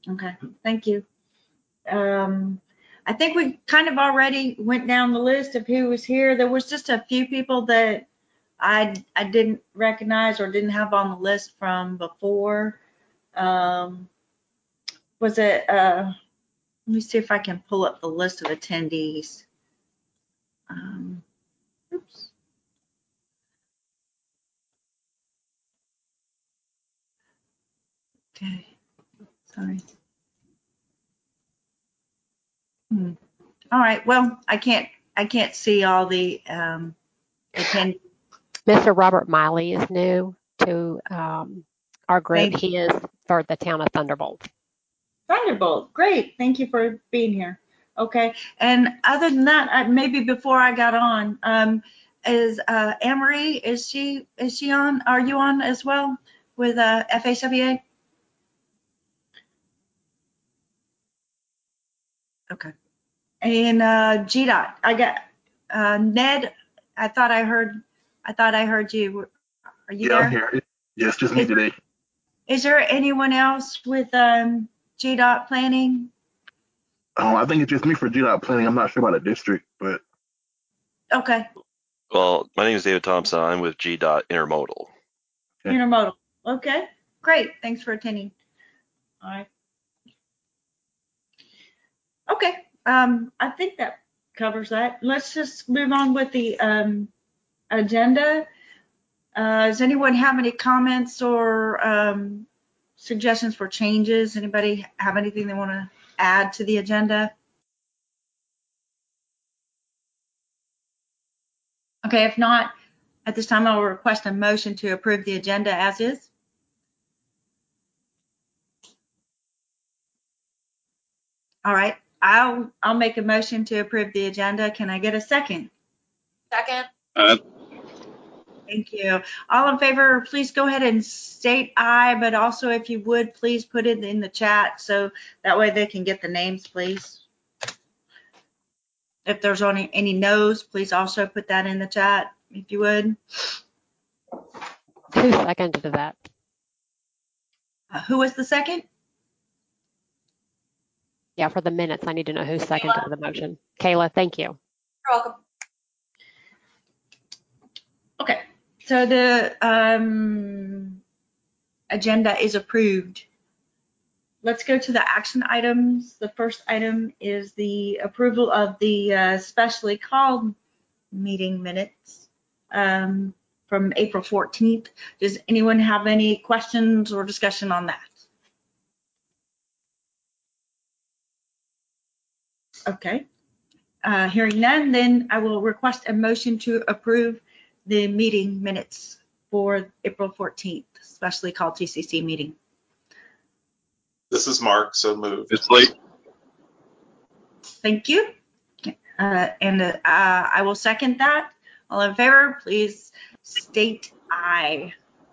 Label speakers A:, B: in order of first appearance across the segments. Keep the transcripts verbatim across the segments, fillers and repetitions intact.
A: Okay, thank you. Um, I think we kind of already went down the list of who was here. There was just a few people that I I didn't recognize or didn't have on the list from before. Um, was it? Uh, let me see if I can pull up the list of attendees. Um, oops. Okay, sorry. Hmm. All right. Well, I can't I can't see all the um, attendees.
B: Mister Robert Miley is new to um, our group.
A: Thank
B: He is for the town of Thunderbolt.
A: Thunderbolt. Great. Thank you for being here. Okay. And other than that, I, maybe before I got on, um, is uh, Anne-Marie, is she is she on? Are you on as well with uh, F H W A? Okay. And uh, G DOT, I got uh, Ned. I thought I heard. I thought I heard you. Are you
C: Yeah, I'm
A: there?
C: here. Yes, just me
A: Is,
C: today.
A: is there anyone else with um, G DOT planning?
C: Um, I think it's just me for G DOT planning. I'm not sure about the district, but
A: Okay.
D: Well, my name is David Thompson. I'm with G DOT Intermodal.
C: okay.
A: Intermodal. Okay. Great. Thanks for attending. All right. Okay. Um, I think that covers that. Let's just move on with the um, agenda. Uh, does anyone have any comments or um, suggestions for changes? Anybody have anything they want to add to the agenda? Okay, if not, at this time, I will request a motion to approve the agenda as is. All right, I'll I'll make a motion to approve the agenda. Can I get a second?
E: Second.
F: Uh,
A: Thank you. All in favor, please go ahead and state aye, but also if you would, please put it in the chat so that way they can get the names, please. If there's any, any no's, please also put that in the chat, if you would.
B: Who seconded that?
A: Uh, who was the second?
B: Yeah, for the minutes, I need to know who seconded the motion. Kayla, thank you.
E: You're welcome.
A: Okay, so the um, agenda is approved. Let's go to the action items. The first item is the approval of the uh, specially called meeting minutes um, from April fourteenth. Does anyone have any questions or discussion on that? Okay. Uh, hearing none, then I will request a motion to approve the meeting minutes for April fourteenth, specially called T C C meeting.
G: This is Mark, so moved.
F: it's late.
A: Thank you. Uh, and uh, I will second that. All in favor, please state aye.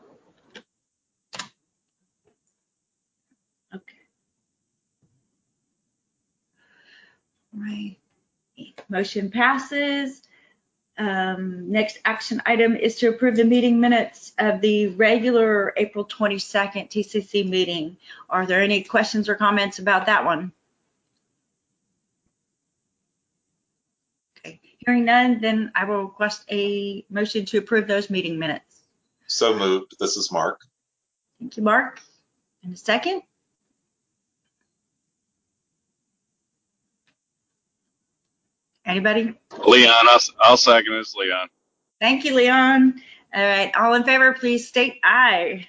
A: Okay. All right. Motion passes. Um, next action item is to approve the meeting minutes of the regular April twenty-second T C C meeting. Are there any questions or comments about that one? Okay, hearing none, then I will request a motion to approve those meeting minutes.
G: So moved. This is Mark.
A: Thank you, Mark. And a second? Anybody?
F: Leon, I'll, I'll second this, Leon.
A: Thank you, Leon. All right, all in favor, please state aye.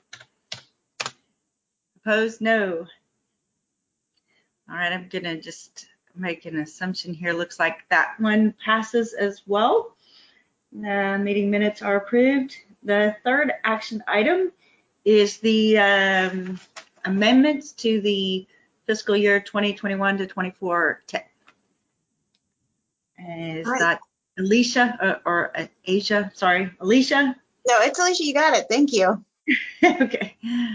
A: Opposed, no. All right, I'm gonna just make an assumption here. Looks like that one passes as well. The meeting minutes are approved. The third action item is the um, amendments to the fiscal year twenty twenty-one to twenty-four. Is
H: Hi.
A: that Alicia or, or uh, Asia? Sorry, Alicia?
H: No, it's Alicia. You got it. Thank you.
A: Okay.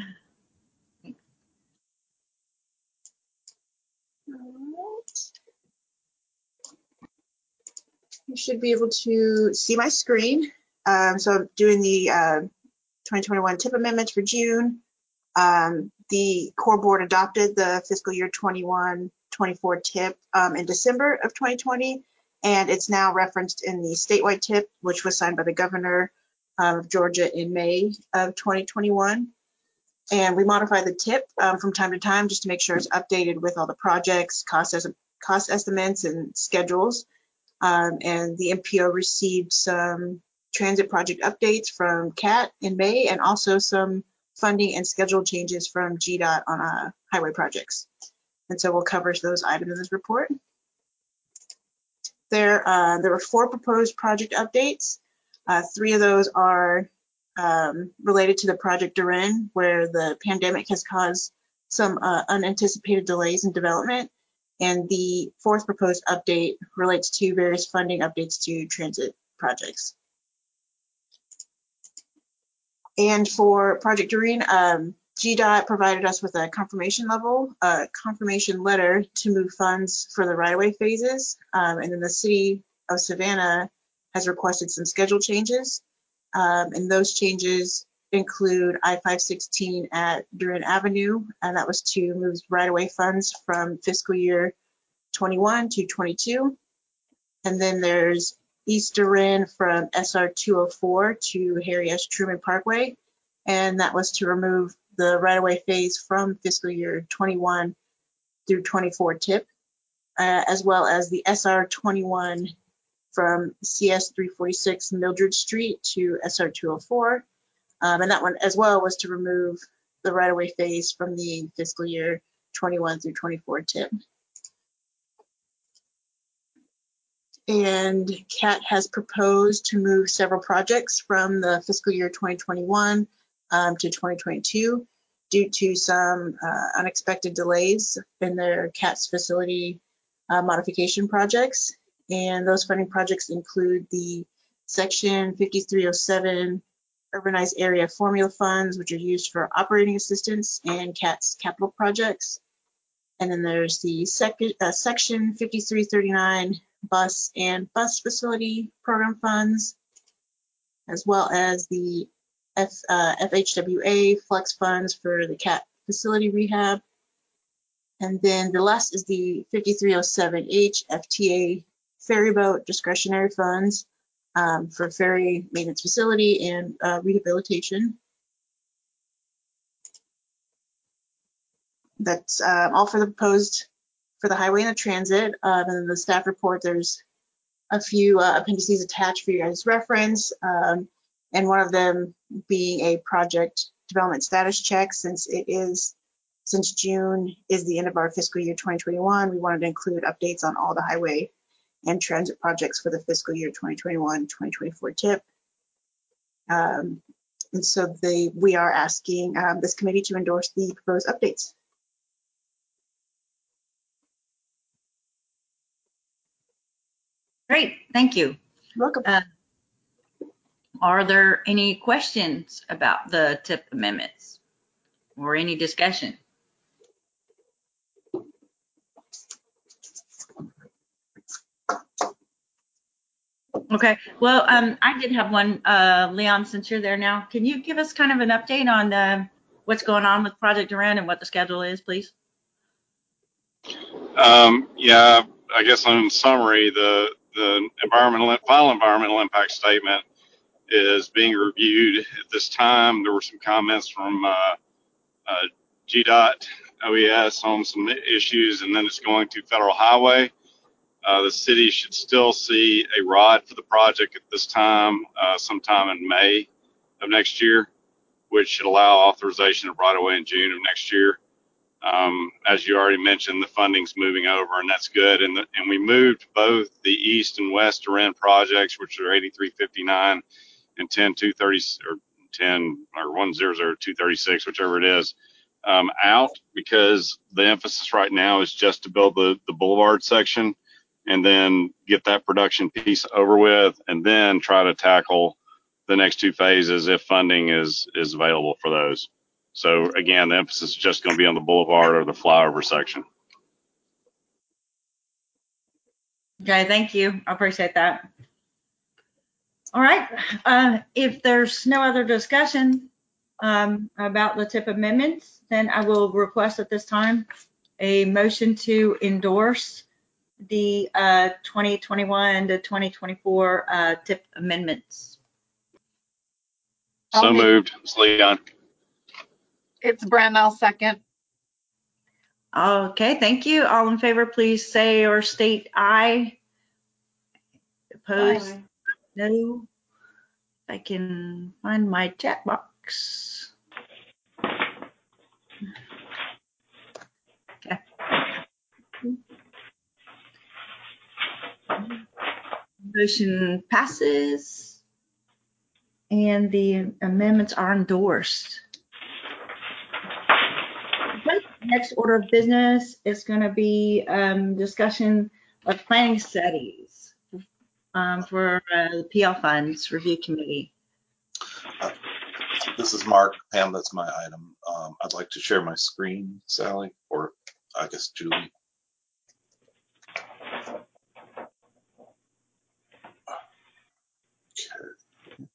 H: You should be able to see my screen. Um, so I'm doing the uh, twenty twenty-one tip amendments for June. Um, the core board adopted the fiscal year twenty-one twenty-four tip um, in December of twenty twenty, and it's now referenced in the statewide tip, which was signed by the governor of Georgia in May of twenty twenty-one. And we modify the tip um, from time to time just to make sure it's updated with all the projects, cost, es cost estimates, and schedules. Um, and the M P O received some transit project updates from C A T in May, and also some funding and schedule changes from G DOT on uh, highway projects. And so we'll cover those items in this report. There, uh, there were four proposed project updates. Uh, three of those are um, related to the Project Durin, where the pandemic has caused some uh, unanticipated delays in development. And the fourth proposed update relates to various funding updates to transit projects. And for Project Durin, um, G DOT provided us with a confirmation level, a confirmation letter to move funds for the right-of-way phases. Um, and then the city of Savannah has requested some schedule changes. Um, and those changes include I five sixteen at Durin Avenue, and that was to move right-of-way funds from fiscal year twenty-one to twenty-two. And then there's East Durin from S R two oh four to Harry S. Truman Parkway, and that was to remove the right-of-way phase from fiscal year twenty-one through twenty-four tip, uh, as well as the S R twenty-one from C S three forty-six Mildred Street to S R two oh four. Um, and that one as well was to remove the right-of-way phase from the fiscal year twenty-one through twenty-four tip. And C A T has proposed to move several projects from the fiscal year twenty twenty-one um, to twenty twenty-two due to some uh, unexpected delays in their C A T's facility uh, modification projects. And those funding projects include the Section fifty-three oh seven Urbanized Area Formula Funds, which are used for operating assistance and C A T's capital projects. And then there's the sec uh, Section fifty-three thirty-nine Bus and Bus Facility Program Funds, as well as the F, uh, F H W A Flex Funds for the C A T facility rehab. And then the last is the fifty-three oh seven H F T A Ferry Boat Discretionary Funds um, for ferry maintenance facility and uh, rehabilitation. That's uh, all for the proposed for the highway and the transit. Uh, and then the staff report, there's a few uh, appendices attached for you guys' reference, um, and one of them being a project development status check. Since it is, since June is the end of our fiscal year twenty twenty-one, we wanted to include updates on all the highway and transit projects for the fiscal year twenty twenty-one twenty twenty-four tip. Um, and so they, we are asking um, this committee to endorse the proposed updates.
A: Great, thank you.
H: You're welcome.
A: Uh, are there any questions about the tip amendments or any discussion? Okay, well, um, I did have one, uh, Leon, since you're there now. Can you give us kind of an update on uh, what's going on with Project Durin and what the schedule is, please?
F: Um, yeah, I guess in summary, the the environmental final environmental impact statement is being reviewed at this time. There were some comments from uh, uh, G DOT, O E S on some issues, and then it's going to Federal Highway. Uh, the city should still see a R O D for the project at this time, uh, sometime in May of next year, which should allow authorization of right of way in June of next year. Um, as you already mentioned, the funding's moving over, and that's good. And the, and we moved both the east and west Durin projects, which are eighty-three fifty-nine and ten two thirty or ten or one hundred two thirty-six, whichever it is, um, out because the emphasis right now is just to build the the boulevard section and then get that production piece over with, and then try to tackle the next two phases if funding is is available for those. So again, the emphasis is just going to be on the boulevard or the flyover section.
A: Okay, thank you. I appreciate that. All right, uh, if there's no other discussion, um, about the TIP amendments, then I will request at this time a motion to endorse the uh, twenty twenty-one to twenty twenty-four uh, TIP amendments.
F: So
I: I'll make-
F: moved. It's Leon.
I: It's Bren, I'll second.
A: Okay, thank you. All in favor, please say or state aye. Opposed?
I: Aye.
A: No. If I can find my chat box. Okay. Motion passes and the amendments are endorsed. Okay, next order of business is going to be um, discussion of planning studies um, for uh, the P L Funds Review Committee.
G: This is Mark. Pam, that's my item. Um, I'd like to share my screen, Sally, or I guess Julie. Okay.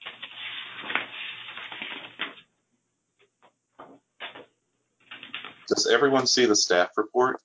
G: Does everyone see the staff report?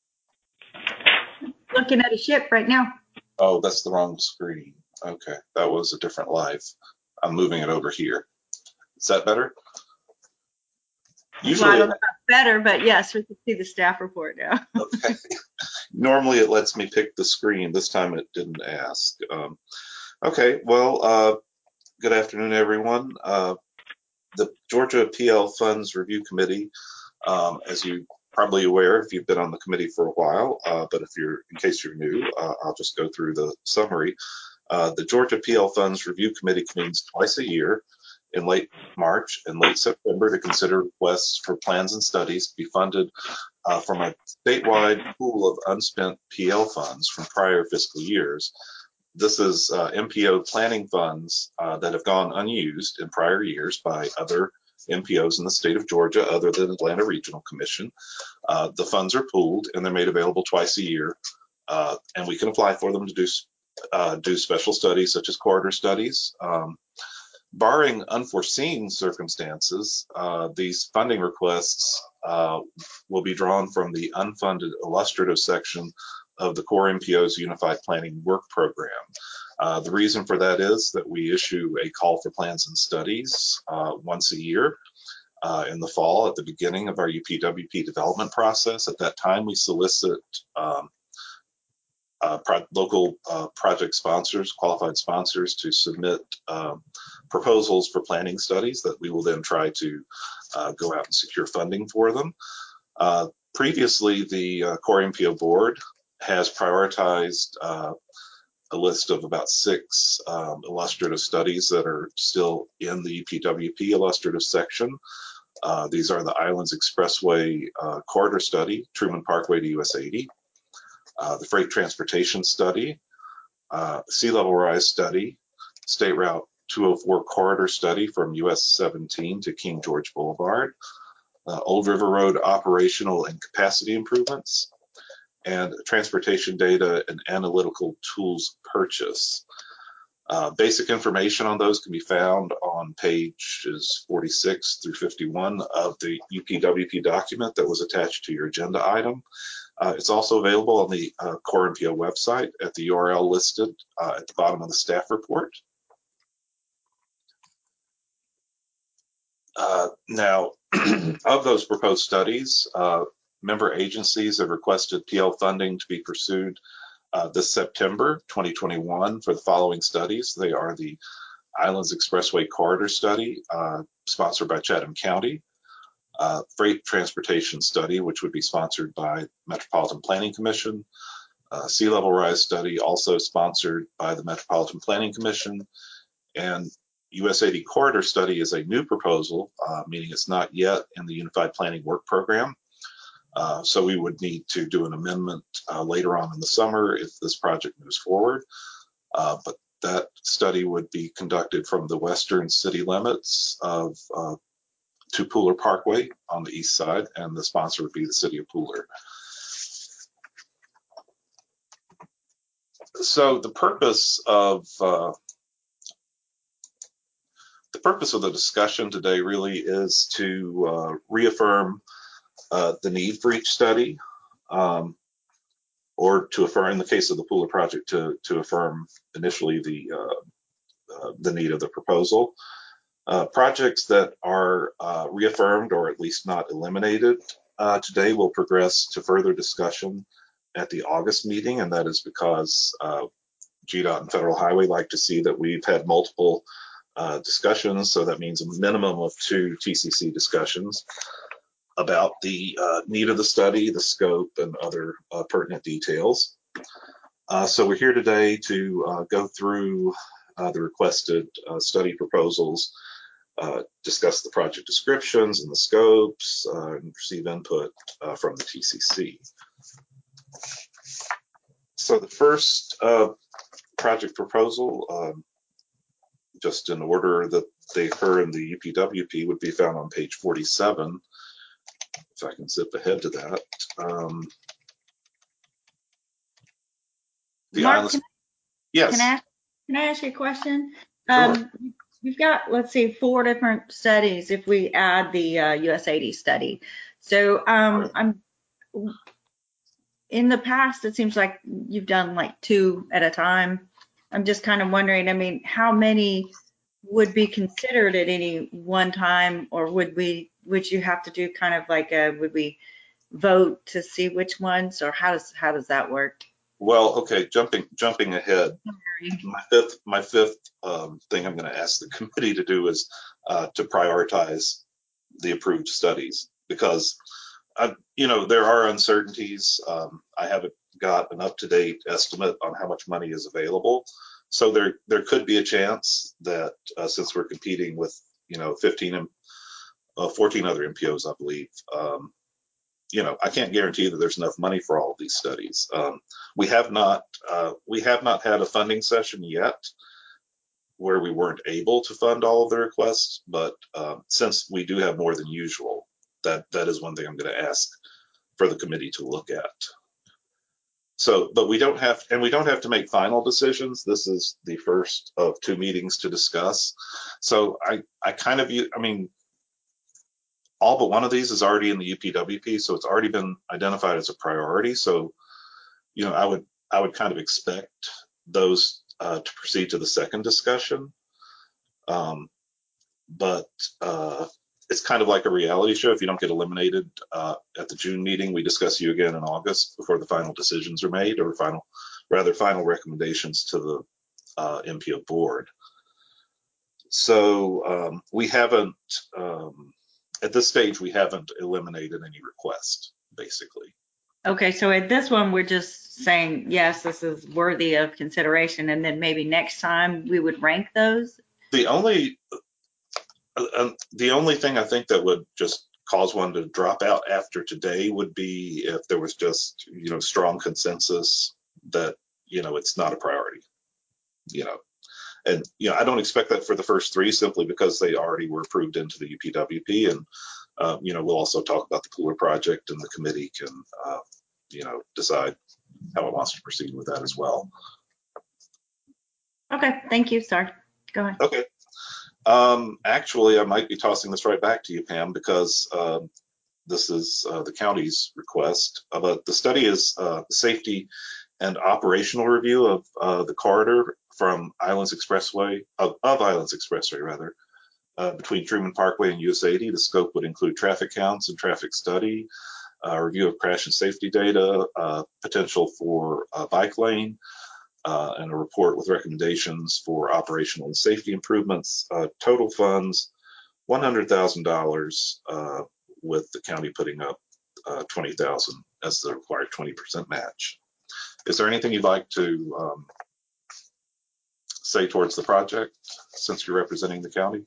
A: Looking at a ship right now.
G: Oh, that's the wrong screen. Okay, that was a different live. I'm moving it over here. Is that better?
A: Usually, well, I don't
G: Usually,
A: know about better, but yes, we can see the staff report now.
G: okay. Normally it lets me pick the screen. This time it didn't ask. Um, okay, well, uh, good afternoon, everyone. Uh, the Georgia P L Funds Review Committee, um, as you probably aware if you've been on the committee for a while, uh, but if you're, in case you're new, uh, I'll just go through the summary. Uh, the Georgia P L Funds Review Committee convenes twice a year in late March and late September to consider requests for plans and studies to be funded uh, from a statewide pool of unspent P L funds from prior fiscal years. This is uh, M P O planning funds uh, that have gone unused in prior years by other M P Os in the state of Georgia other than Atlanta Regional Commission. Uh, the funds are pooled and they're made available twice a year, uh, and we can apply for them to do uh, do special studies such as corridor studies. Um, barring unforeseen circumstances, uh, these funding requests uh, will be drawn from the unfunded illustrative section of the Core M P O's Unified Planning Work Program. Uh, the reason for that is that we issue a call for plans and studies uh, once a year. Uh, in the fall at the beginning of our U P W P development process. At that time, we solicit um, uh, pro local uh, project sponsors, qualified sponsors to submit um, proposals for planning studies that we will then try to uh, go out and secure funding for them. Uh, previously, the uh, Core M P O board has prioritized uh, a list of about six um, illustrative studies that are still in the U P W P illustrative section. Uh, these are the Islands Expressway uh, Corridor Study, Truman Parkway to U S eighty, uh, the Freight Transportation Study, uh, Sea Level Rise Study, State Route two oh four Corridor Study from U S seventeen to King George Boulevard, uh, Old River Road Operational and Capacity Improvements, and Transportation Data and Analytical Tools Purchase. Uh, basic information on those can be found on pages forty-six through fifty-one of the U P W P document that was attached to your agenda item. Uh, it's also available on the uh, Core M P O website at the U R L listed uh, at the bottom of the staff report. Uh, now, of those proposed studies, uh, member agencies have requested P L funding to be pursued Uh, this September twenty twenty-one for the following studies. They are the Islands Expressway Corridor Study, uh, sponsored by Chatham County, uh, Freight Transportation Study, which would be sponsored by Metropolitan Planning Commission, uh, Sea Level Rise Study, also sponsored by the Metropolitan Planning Commission, and U S eighty Corridor Study is a new proposal, uh, meaning it's not yet in the Unified Planning Work Program. Uh, so we would need to do an amendment uh, later on in the summer if this project moves forward. Uh, but that study would be conducted from the western city limits of uh, to Pooler Parkway on the east side, and the sponsor would be the city of Pooler. So the purpose of uh, the purpose of the discussion today really is to uh, reaffirm uh, the need for each study, um, or to affirm, in the case of the Pooler project, to, to affirm initially the, uh, uh, the need of the proposal. Uh, projects that are uh, reaffirmed or at least not eliminated uh, today will progress to further discussion at the August meeting, and that is because uh, G DOT and Federal Highway like to see that we've had multiple uh, discussions, so that means a minimum of two T C C discussions about the uh, need of the study, the scope, and other uh, pertinent details. Uh, so we're here today to uh, go through uh, the requested uh, study proposals, uh, discuss the project descriptions and the scopes, uh, and receive input uh, from the T C C. So the first uh, project proposal, um, just in order that they occur in the U P W P, would be found on page forty-seven. If I can zip ahead to that. Um, the
A: Mark,
G: islands,
A: can,
G: yes.
A: can I ask, can I ask you a question?
G: Sure.
A: Um, we've got, let's see, four different studies if we add the uh, U S eighty study. So um, I'm in the past, it seems like you've done like two at a time. I'm just kind of wondering, I mean, how many would be considered at any one time, or would we, would you have to do kind of like a, would we vote to see which ones, or how does, how does that work?
G: Well, okay, jumping jumping ahead.
A: Sorry.
G: My fifth my fifth um, thing I'm going to ask the committee to do is uh, to prioritize the approved studies, because I, you know, there are uncertainties. Um, I haven't got an up-to-date estimate on how much money is available, so there there could be a chance that uh, since we're competing with, you know, fifteen, uh, fourteen other M P Os, I believe. Um, you know, I can't guarantee that there's enough money for all of these studies. Um, we have not uh, we have not had a funding session yet where we weren't able to fund all of the requests, but um, since we do have more than usual, that that is one thing I'm going to ask for the committee to look at. So, but we don't have, and we don't have to make final decisions. This is the first of two meetings to discuss. So I I kind of view, I mean, all but one of these is already in the U P W P, so it's already been identified as a priority. So, you know, I would I would kind of expect those uh, to proceed to the second discussion. Um, but uh, it's kind of like a reality show. If you don't get eliminated uh, at the June meeting, we discuss you again in August before the final decisions are made, or final, rather final recommendations to the uh, M P O board. So um, we haven't, um, at this stage, we haven't eliminated any request, basically.
A: Okay, so at this one, we're just saying, yes, this is worthy of consideration, and then maybe next time we would rank those?
G: The only, uh, the only thing I think that would just cause one to drop out after today would be if there was just, you know, strong consensus that, you know, it's not a priority, you know. And, you know, I don't expect that for the first three, simply because they already were approved into the U P W P. And, uh, you know, we'll also talk about the Pooler project, and the committee can, uh, you know, decide how it wants to proceed with that as well.
A: Okay, thank you. Sorry. Go ahead.
G: Okay. Um, actually, I might be tossing this right back to you, Pam, because uh, this is uh, the county's request. Uh, but the study is uh, safety and operational review of uh, the corridor from Islands Expressway, of, of Islands Expressway rather, uh, between Truman Parkway and U S eighty. The scope would include traffic counts and traffic study, uh, review of crash and safety data, uh, potential for a bike lane, uh, and a report with recommendations for operational and safety improvements. Uh, total funds, one hundred thousand dollars, uh, with the county putting up uh, twenty thousand dollars as the required twenty percent match. Is there anything you'd like to um, say towards the project, since you're representing the county?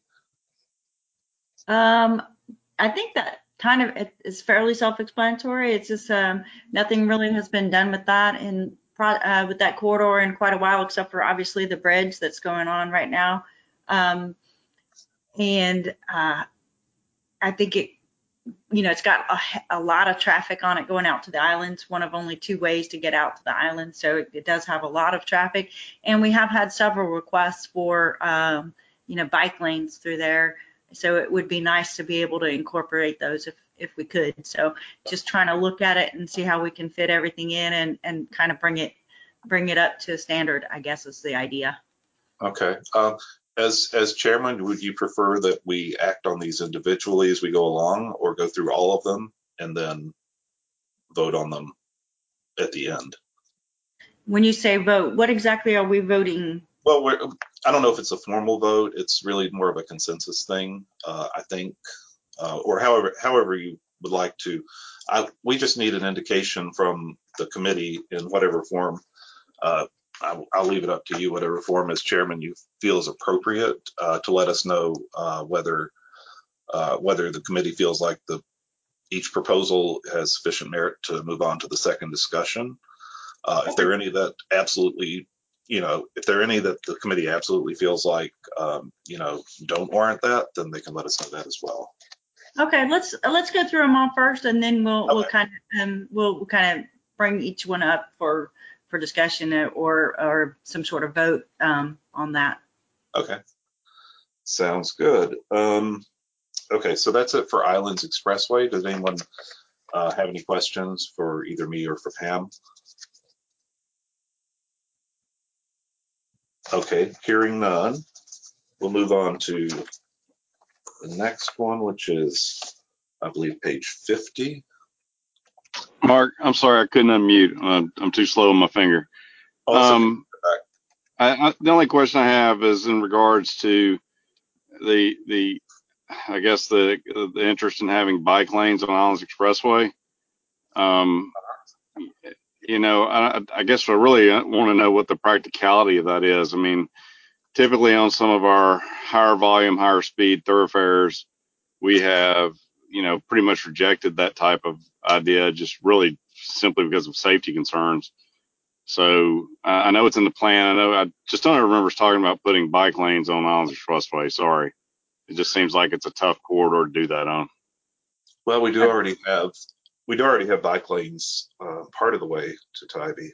A: Um, I think that kind of it is fairly self-explanatory. It's just um, nothing really has been done with that in uh, with that corridor in quite a while, except for obviously the bridge that's going on right now. Um, and uh, I think it, you know, it's got a, a lot of traffic on it going out to the islands, one of only two ways to get out to the island. So it, it does have a lot of traffic. And we have had several requests for um, you know, bike lanes through there. So it would be nice to be able to incorporate those if, if we could. So just trying to look at it and see how we can fit everything in and, and kind of bring it, bring it up to standard, I guess is the idea.
G: Okay. Um, as as chairman, would you prefer that we act on these individually as we go along, or go through all of them and then vote on them at the end?
A: When you say vote, what exactly are we voting?
G: Well, we're, I don't know if it's a formal vote. It's really more of a consensus thing, uh, I think, uh, or however however you would like to. I, we just need an indication from the committee in whatever form. Uh, I, I'll leave it up to you, whatever form as chairman you feel is appropriate, uh, to let us know uh, whether uh, whether the committee feels like the each proposal has sufficient merit to move on to the second discussion. Uh, if there are any that absolutely, you know, if there are any that the committee absolutely feels like, um, you know, don't warrant that, then they can let us know that as well.
A: Okay, let's let's go through them all first, and then we'll
G: Okay.
A: we'll kind of um, we'll, we'll kind of bring each one up for for discussion or or some sort of vote um, on that.
G: Okay, sounds good. Um, okay, so that's it for Islands Expressway. Does anyone uh, have any questions for either me or for Pam? Okay, hearing none, we'll move on to the next one, which is, I believe, page fifty.
F: Mark, I'm sorry I couldn't unmute. I'm, I'm too slow on my finger.
G: Oh, that's okay.
F: Um, I, I, the only question I have is in regards to the the I guess the the interest in having bike lanes on Islands Expressway. Um, you know, I, I guess I really want to know what the practicality of that is. I mean, typically on some of our higher volume, higher speed thoroughfares, we have, you know, pretty much rejected that type of idea, just really simply because of safety concerns. So uh, I know it's in the plan. I know I just don't remember us talking about putting bike lanes on Islands Expressway. Sorry. It just seems like it's a tough corridor to do that on.
G: Well, we do already have we do already have bike lanes uh, part of the way to Tybee.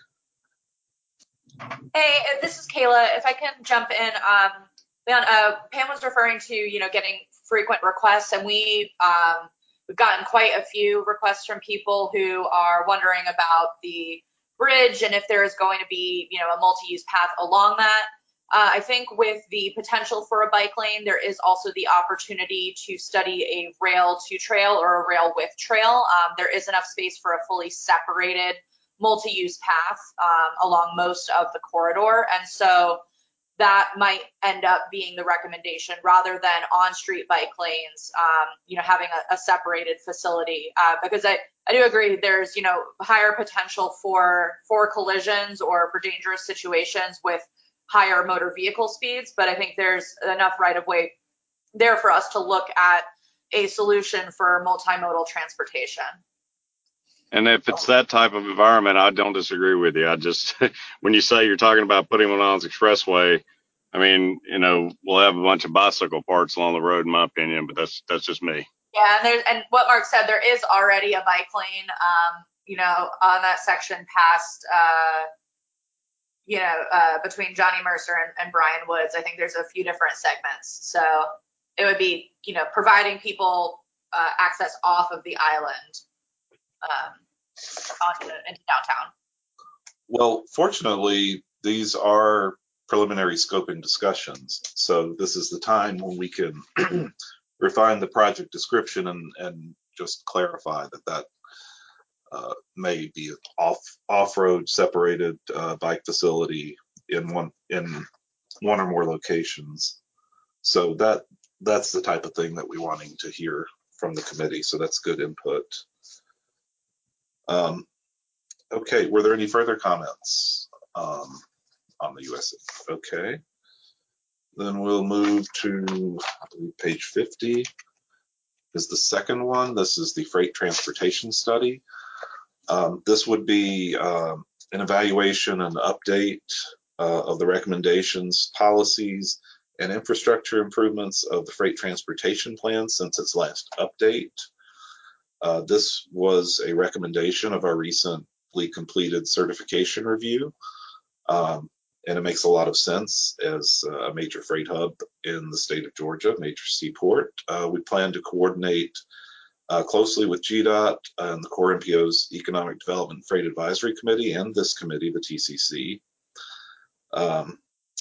E: Hey, uh, this is Kayla. If I can jump in, um, Leon, uh, Pam was referring to, you know, getting frequent requests, and we, um, we've gotten quite a few requests from people who are wondering about the bridge and if there is going to be, you know, a multi-use path along that. Uh, I think with the potential for a bike lane, there is also the opportunity to study a rail to trail or a rail with trail. Um, there is enough space for a fully separated multi-use path um, along most of the corridor. And so that might end up being the recommendation rather than on-street bike lanes, um, you know, having a, a separated facility. Uh, because I, I do agree there's, you know, higher potential for, for collisions or for dangerous situations with higher motor vehicle speeds, but I think there's enough right-of-way there for us to look at a solution for multimodal transportation.
F: And if it's that type of environment, I don't disagree with you. I just, when you say you're talking about putting them on Islands Expressway, I mean, you know, we'll have a bunch of bicycle parts along the road, in my opinion, but that's that's just me.
E: Yeah, and there's and what Mark said, there is already a bike lane, um, you know, on that section past, uh, you know, uh, between Johnny Mercer and, and Brian Woods. I think there's a few different segments, so it would be, you know, providing people uh, access off of the island um, onto into downtown.
G: Well, fortunately, these are preliminary scoping discussions. So this is the time when we can refine the project description and, and just clarify that that uh, may be an off off-road separated uh, bike facility in one in one or more locations. So that that's the type of thing that we're wanting to hear from the committee. So that's good input. Um, okay, were there any further comments? Um, on the U S A. Okay. Then we'll move to, I believe, page fifty is the second one. This is the freight transportation study. Um, this would be um, an evaluation and update uh, of the recommendations, policies, and infrastructure improvements of the freight transportation plan since its last update. Uh, this was a recommendation of our recently completed certification review. Um, and it makes a lot of sense as a major freight hub in the state of Georgia, major seaport. Uh, we plan to coordinate uh, closely with G DOT and the Core M P O's Economic Development Freight Advisory Committee and this committee, the T C C. Um,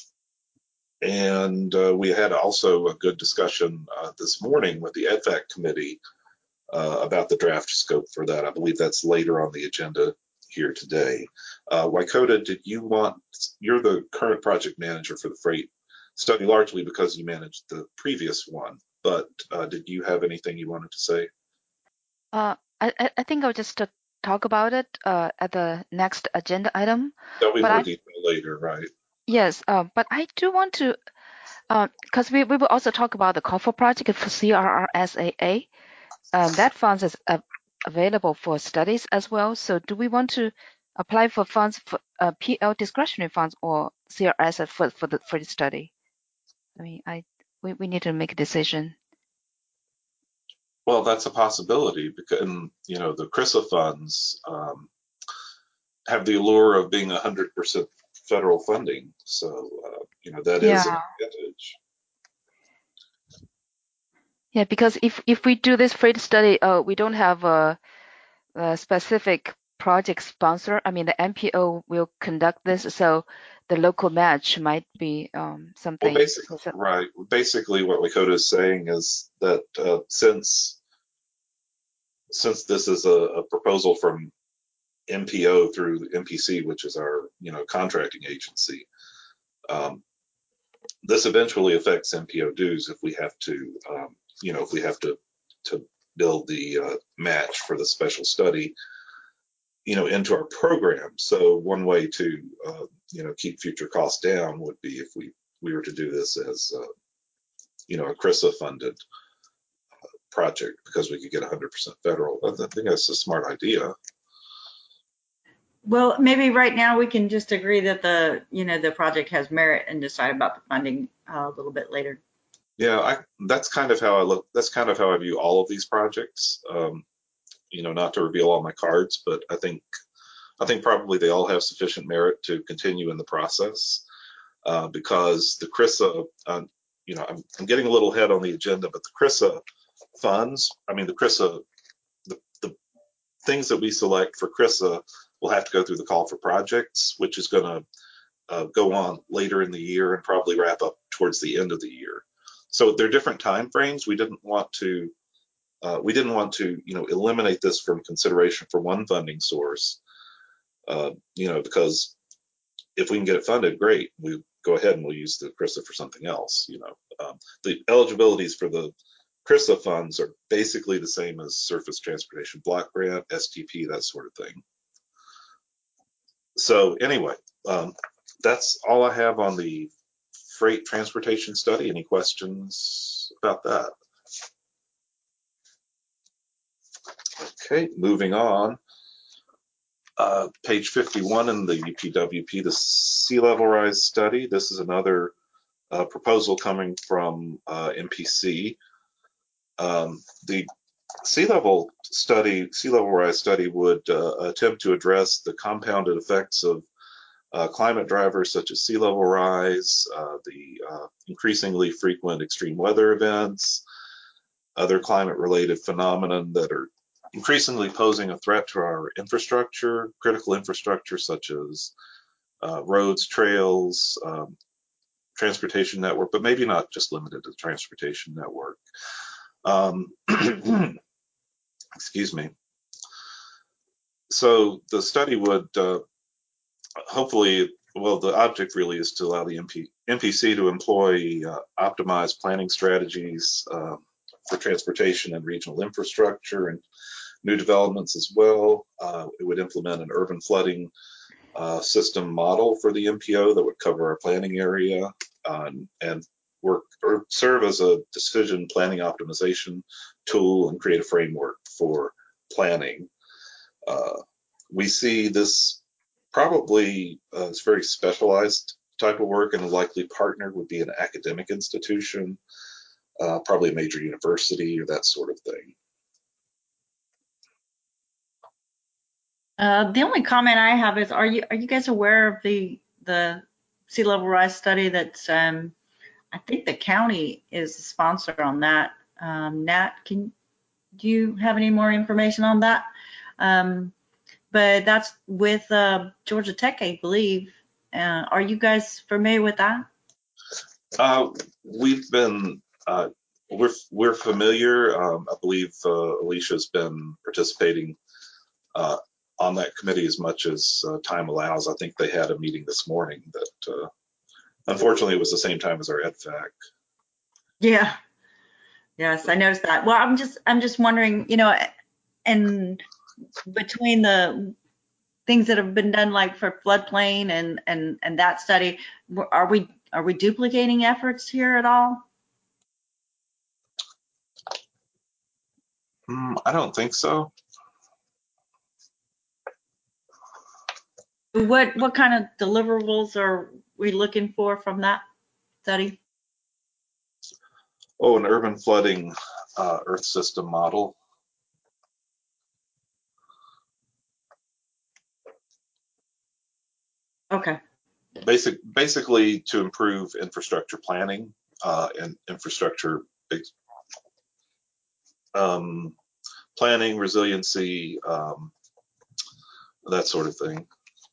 G: and uh, we had also a good discussion uh, this morning with the E D V A C committee uh, about the draft scope for that. I believe that's later on the agenda here today. Uh, Wykota, did you want, you're the current project manager for the freight study, largely because you managed the previous one, but uh, did you have anything you wanted to say?
J: Uh, I, I I think I'll just uh, talk about it uh, at the next agenda item.
G: There'll be
J: But
G: more
J: I,
G: detail later, right?
J: yes, uh, but I do want to, because we, we will also talk about the call for project for C R R S A A. Um, that funds is uh, available for studies as well. So do we want to apply for funds for uh, P L discretionary funds or C R S for for the for the study? I mean, I we, we need to make a decision.
G: Well, that's a possibility because, you know, the C R I S A funds um, have the allure of being one hundred percent federal funding. So, uh, you know, that
J: Yeah.
G: is an advantage.
J: Yeah, because if if we do this freight study, uh, we don't have a, a specific project sponsor. I mean, the M P O will conduct this, so the local match might be um,
G: Well,
J: something.
G: basically,
J: So,
G: right. Basically, what Wykota is saying is that uh, since since this is a, a proposal from M P O through M P C, which is our, you know, contracting agency, um, this eventually affects M P O dues if we have to, um, you know, if we have to to build the uh, match for the special study, you know, into our program. So one way to, uh, you know, keep future costs down would be if we we were to do this as, uh, you know, a C R I S A funded project because we could get one hundred percent federal. I think that's a smart idea.
A: Well, maybe right now we can just agree that the, you know, the project has merit and decide about the funding uh, a little bit later.
G: Yeah, I, that's kind of how I look. That's kind of how I view all of these projects. Um, you know, not to reveal all my cards, but I think I think probably they all have sufficient merit to continue in the process uh, because the C R I S A, uh, you know, I'm, I'm getting a little ahead on the agenda, but the C R I S A funds, I mean, the C R I S A, the, the things that we select for C R I S A will have to go through the call for projects, which is going to uh, go on later in the year and probably wrap up towards the end of the year. So they're different time frames. We didn't want to, uh, we didn't want to, you know, eliminate this from consideration for one funding source, uh, you know, because if we can get it funded, great. We go ahead and we'll use the C R I S A for something else. You know, um, the eligibilities for the C R I S A funds are basically the same as Surface Transportation Block Grant, S T P, that sort of thing. So anyway, um, that's all I have on the freight transportation study. Any questions about that? Okay, moving on. Uh, page fifty-one in the U P W P, the sea level rise study. This is another uh, proposal coming from uh, M P C. Um, the sea level study, sea level rise study would uh, attempt to address the compounded effects of uh, climate drivers such as sea level rise, uh, the uh, increasingly frequent extreme weather events, other climate related phenomena that are increasingly posing a threat to our infrastructure, critical infrastructure such as uh, roads, trails, um, transportation network, but maybe not just limited to the transportation network. Um, excuse me. So the study would uh, hopefully, well, the object really is to allow the M P, M P C to employ uh, optimized planning strategies uh, for transportation and regional infrastructure and new developments as well. Uh, it would implement an urban flooding uh, system model for the M P O that would cover our planning area uh, and work or serve as a decision planning optimization tool and create a framework for planning. Uh, we see this probably uh, as very specialized type of work, and a likely partner would be an academic institution, uh, probably a major university or that sort of thing.
A: Uh, the only comment I have is, are you are you guys aware of the the sea level rise study that's, um, I think the county is the sponsor on that. Um, Nat, can, do you have any more information on that? Um, but that's with uh, Georgia Tech, I believe. Uh, are you guys familiar with that?
G: Uh, we've been, uh, we're, we're familiar. Um, I believe uh, Alicia's been participating uh, on that committee as much as uh, time allows. I think they had a meeting this morning that, uh, unfortunately, it was the same time as our Ed Fac.
A: Yeah. Yes, I noticed that. Well, I'm just, I'm just wondering, you know, and between the things that have been done, like for floodplain and and and that study, are we are we duplicating efforts here at all?
G: Mm, I don't think so.
A: What what kind of deliverables are we looking for from that study?
G: Oh, an urban flooding uh, earth system model.
A: Okay.
G: Basic, basically to improve infrastructure planning uh, and infrastructure um, planning, resiliency, um, that sort of thing.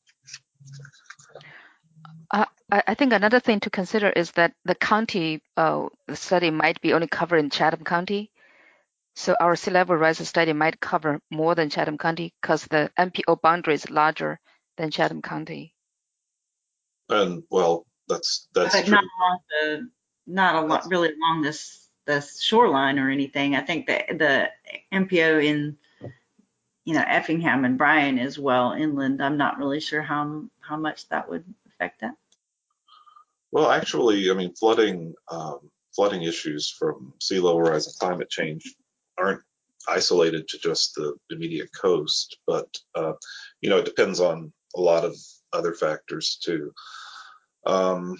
J: Uh, I I think another thing to consider is that the county uh, the study might be only covering Chatham County. So our sea level rise study might cover more than Chatham County because the M P O boundary is larger than Chatham County.
G: And well, that's that's
A: But
G: true.
A: not along the, not a lot really along this the shoreline or anything. I think the the M P O in, you know, Effingham and Bryan is well inland. I'm not really sure how how much that would affect that.
G: Well, actually, I mean, flooding um, flooding issues from sea level rise and climate change aren't isolated to just the immediate coast, but uh, you know, it depends on a lot of other factors too. Um,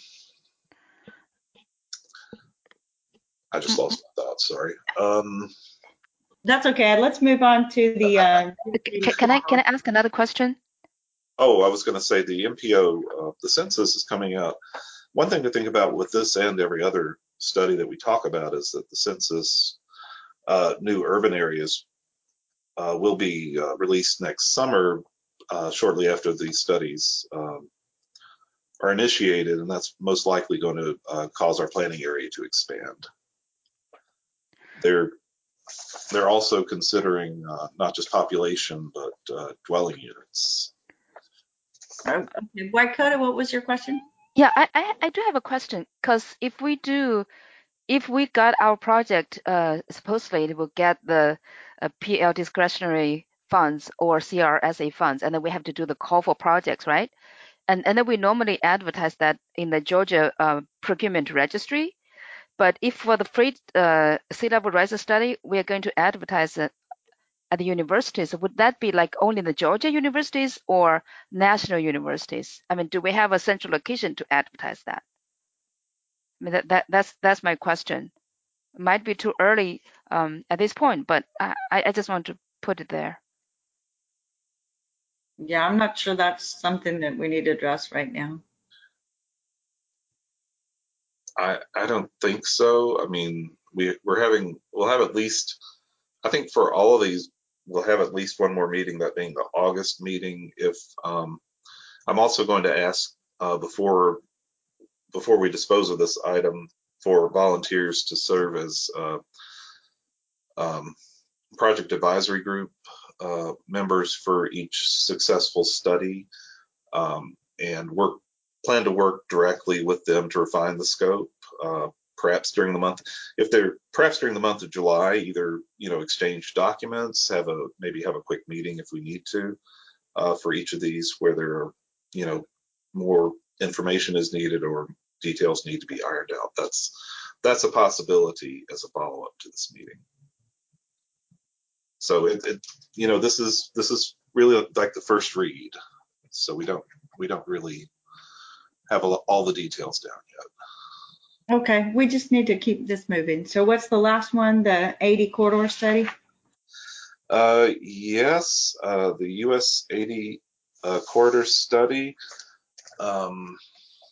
G: I just lost my thoughts. Sorry. Um,
A: That's okay. Let's move on to the. Uh,
J: Can, can I can I ask another question?
G: oh, I was going to say the M P O, uh, the census is coming out. One thing to think about with this and every other study that we talk about is that the census uh, new urban areas uh, will be uh, released next summer, uh, shortly after these studies um, are initiated, and that's most likely going to uh, cause our planning area to expand. They're they're also considering uh, not just population but uh, dwelling units.
A: Okay, Waikato, what was your question?
J: Yeah, I, I, I do have a question because if we do, if we got our project, uh, supposedly it will get the uh, P L discretionary funds or C R S A funds, and then we have to do the call for projects, right? And and then we normally advertise that in the Georgia uh, procurement registry. But if for the free uh, sea level rise study, we are going to advertise it at the universities, would that be like only the Georgia universities or national universities? I mean, do we have a central location to advertise that? I mean, that, that that's that's my question. It might be too early um, at this point, but I, I just want to put it there.
A: Yeah, I'm not sure that's something that we need to address right now.
G: I I don't think so. I mean, we we're having we'll have at least, I think for all of these we'll have at least one more meeting, that being the August meeting. If um, I'm also going to ask uh, before before we dispose of this item for volunteers to serve as uh, um, project advisory group uh, members for each successful study, um, and work plan to work directly with them to refine the scope. Uh, perhaps during the month, if they're perhaps during the month of July, either you know exchange documents, have a maybe have a quick meeting if we need to uh, for each of these where there are you know more information is needed or details need to be ironed out. That's that's a possibility as a follow-up to this meeting. So it, it you know this is this is really like the first read, so we don't we don't really have a, all the details down yet.
A: Okay, we just need to keep this moving. So what's the last one, the eighty corridor study?
G: Uh, yes, uh, the U S eighty uh, corridor study. Um,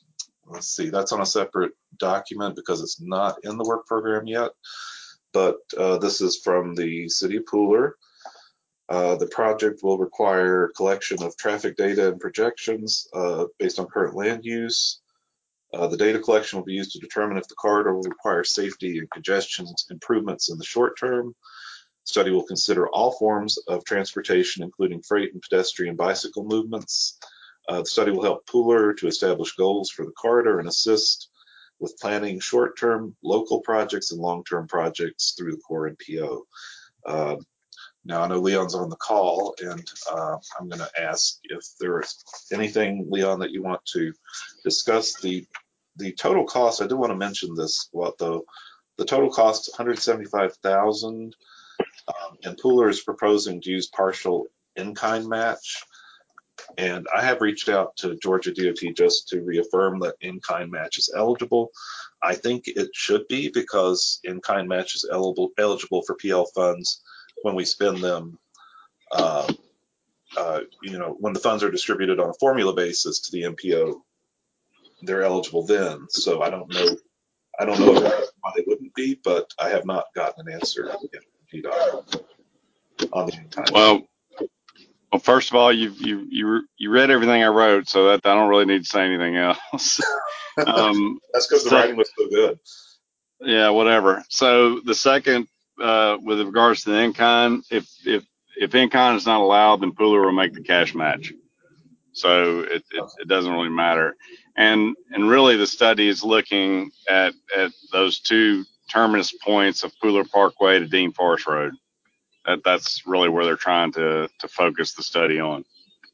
G: let's see, that's on a separate document because it's not in the work program yet. But uh, this is from the City of Pooler. Uh, the project will require collection of traffic data and projections uh, based on current land use. Uh, the data collection will be used to determine if the corridor will require safety and congestion improvements in the short term. Study will consider all forms of transportation, including freight and pedestrian bicycle movements. Uh, the study will help Pooler to establish goals for the corridor and assist with planning short-term local projects and long-term projects through the core N P O. Uh, now, I know Leon's on the call, and uh, I'm going to ask if there is anything, Leon, that you want to discuss. The the total cost, I do want to mention this, what though, the total cost is one hundred seventy-five thousand dollars, um, and Pooler is proposing to use partial in-kind match. And I have reached out to Georgia D O T just to reaffirm that in-kind match is eligible. I think it should be because in-kind match is eligible, eligible for P L funds when we spend them, uh, uh, you know, when the funds are distributed on a formula basis to the M P O, they're eligible then. So I don't know, I don't know why they wouldn't be, but I have not gotten an answer yet from G DOT on the in-kind.
F: Well, well, first of all, you you you you read everything I wrote, so that I don't really need to say anything else. um,
G: That's because the
F: so,
G: writing was so good.
F: Yeah, whatever. So the second, uh, with regards to the in-kind, if if if in-kind is not allowed, then Pooler will make the cash match. So it, it, it doesn't really matter. And and really the study is looking at at those two terminus points of Pooler Parkway to Dean Forest Road. That that's really where they're trying to to focus the study on.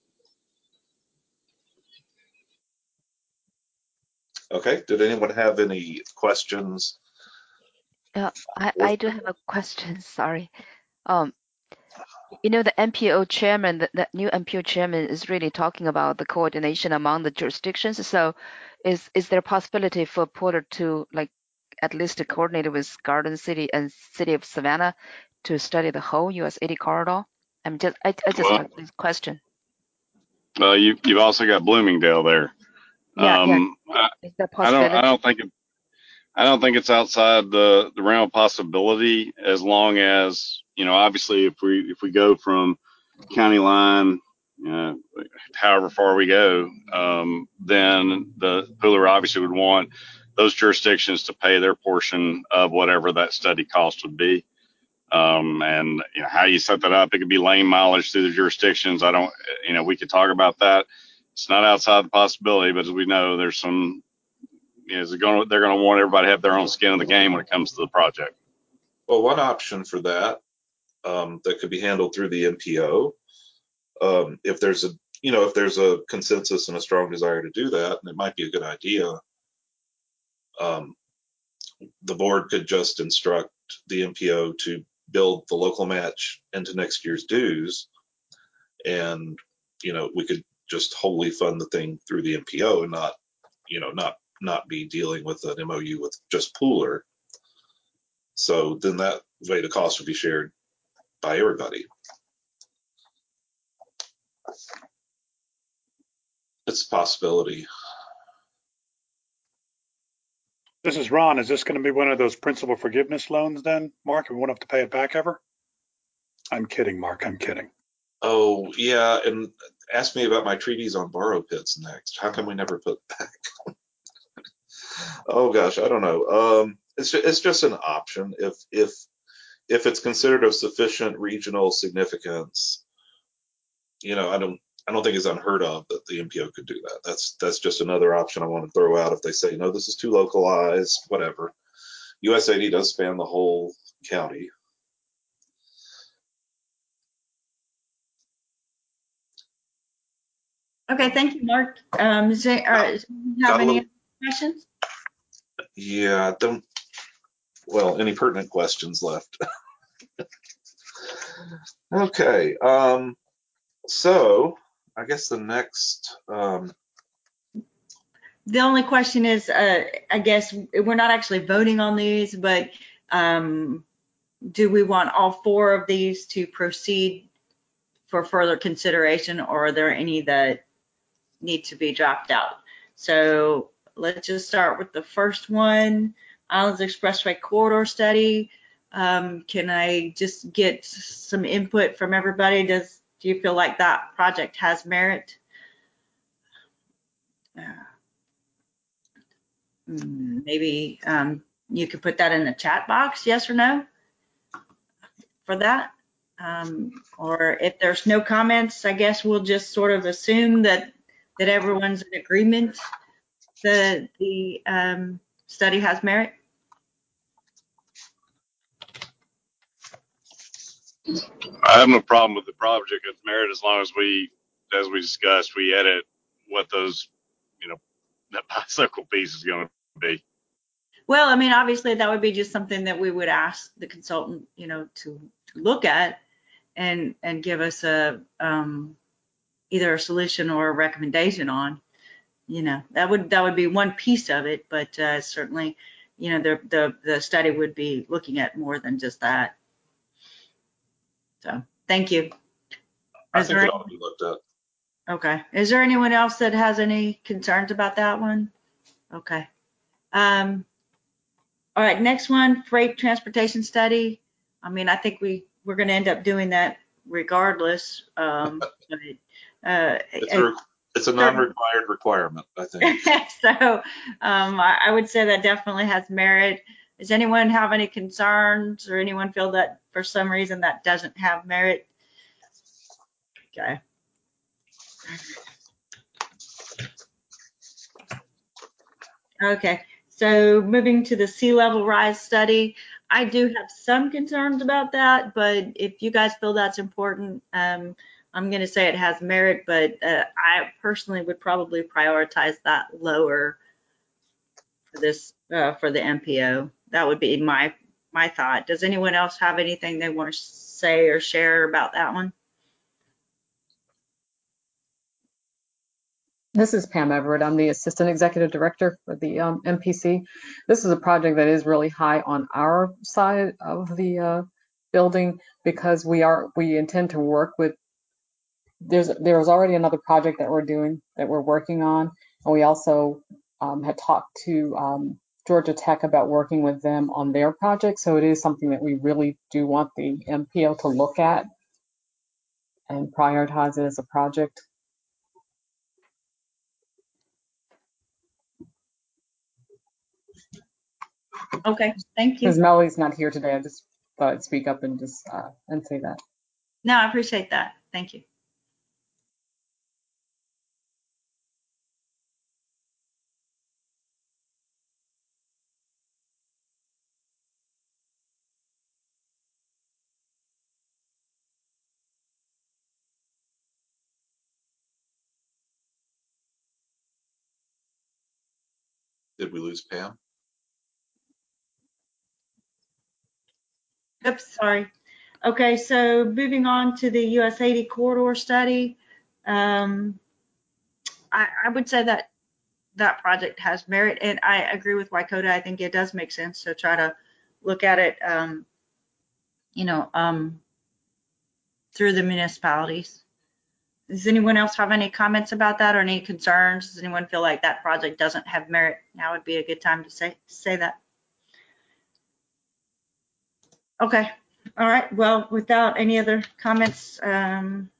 G: Okay. Did anyone have any questions?
J: Yeah, I, I do have a question. Sorry. Um, you know, the M P O chairman, the, the new M P O chairman is really talking about the coordination among the jurisdictions. So is is there a possibility for Porter to like at least to coordinate with Garden City and City of Savannah to study the whole U S eighty corridor? I'm just I, I just
F: Well,
J: have this question.
F: uh, you you've also got Bloomingdale there.
J: Yeah, yeah.
F: Um, I,
J: Is there a
F: I don't I
J: possibility?
F: don't think it, I don't think it's outside the, the realm of possibility, as long as, you know, obviously if we if we go from county line, uh, however far we go, um, then the Pooler obviously would want those jurisdictions to pay their portion of whatever that study cost would be. Um, and you know, how you set that up, it could be lane mileage through the jurisdictions. I don't, you know, we could talk about that. It's not outside the possibility, but as we know, there's some, is it going to, they're going to want everybody to have their own skin in the game when it comes to the project.
G: Well, one option for that um, that could be handled through the M P O, um, if there's a, you know, if there's a consensus and a strong desire to do that, and it might be a good idea, um, the board could just instruct the M P O to build the local match into next year's dues, and you know, we could just wholly fund the thing through the M P O and not, you know, not not be dealing with an M O U with just Pooler. So then that way the cost would be shared by everybody. It's a possibility.
K: This is Ron. Is this going to be one of those principal forgiveness loans then, Mark? And we won't have to pay it back ever? I'm kidding, Mark. I'm kidding.
G: Oh, yeah. And ask me about my treaties on borrow pits next. How come we never put back? Oh, gosh, I don't know. Um, it's, it's just an option. If, if, if it's considered of sufficient regional significance, you know, I don't, I don't think it's unheard of that the M P O could do that. That's, that's just another option I want to throw out if they say, no, this is too localized, whatever. U S eighty does span the whole county.
A: Okay, thank you, Mark. Um, is there, uh, do you have
G: Got a
A: any
G: little-
A: questions?
G: Yeah, don't, well, any pertinent questions left? Okay, um, so I guess the next, um,
A: The only question is, uh, I guess we're not actually voting on these, but um, do we want all four of these to proceed for further consideration, or are there any that need to be dropped out? So let's just start with the first one, Islands Expressway Corridor Study. Um, can I just get some input from everybody? Does, do you feel like that project has merit? Uh, maybe um, you could put that in the chat box, yes or no, for that. Um, or if there's no comments, I guess we'll just sort of assume that that everyone's in agreement that the um, study has merit.
F: I have no problem with the project as merit as long as we, as we discussed, we edit what those, you know, that bicycle piece is going to be.
A: Well, I mean, obviously that would be just something that we would ask the consultant, you know, to, to look at and and give us a um, either a solution or a recommendation on. You know, that would that would be one piece of it, but uh, certainly, you know, the the the study would be looking at more than just that. So, thank you.
G: I
A: Is
G: think
A: there
G: it
A: any,
G: ought to be looked at.
A: okay. Is there anyone else that has any concerns about that one? Okay. Um, all right, next one, freight transportation study. I mean, I think we we're going to end up doing that regardless. Um, but, uh,
G: It's a, it's a non-required requirement, I think.
A: so um, I, I would say that definitely has merit. Does anyone have any concerns, or anyone feel that for some reason that doesn't have merit? Okay. Okay, so moving to the sea level rise study, I do have some concerns about that, but if you guys feel that's important, um, I'm going to say it has merit, but uh, I personally would probably prioritize that lower for this uh, for the M P O. That would be my my thought. Does anyone else have anything they want to say or share about that one?
L: This is Pam Everett. I'm the Assistant Executive Director for the um, M P C. This is a project that is really high on our side of the uh, building because we are we intend to work with. There's there's already another project that we're doing that we're working on, and we also um, had talked to um, Georgia Tech about working with them on their project. So it is something that we really do want the M P O to look at and prioritize it as a project.
A: Okay, thank you.
L: Because Melody's not here today, I just thought I'd speak up and just uh, and say that.
A: No, I appreciate that. Thank you.
G: Did we lose Pam?
A: Oops, sorry. Okay, so moving on to the U S eighty corridor study. Um, I, I would say that that project has merit, and I agree with Wykota. I think it does make sense to try to look at it, um, you know, um, through the municipalities. Does anyone else have any comments about that or any concerns? Does anyone feel like that project doesn't have merit? Now would be a good time to say say that. Okay. All right. Well, without any other comments, um,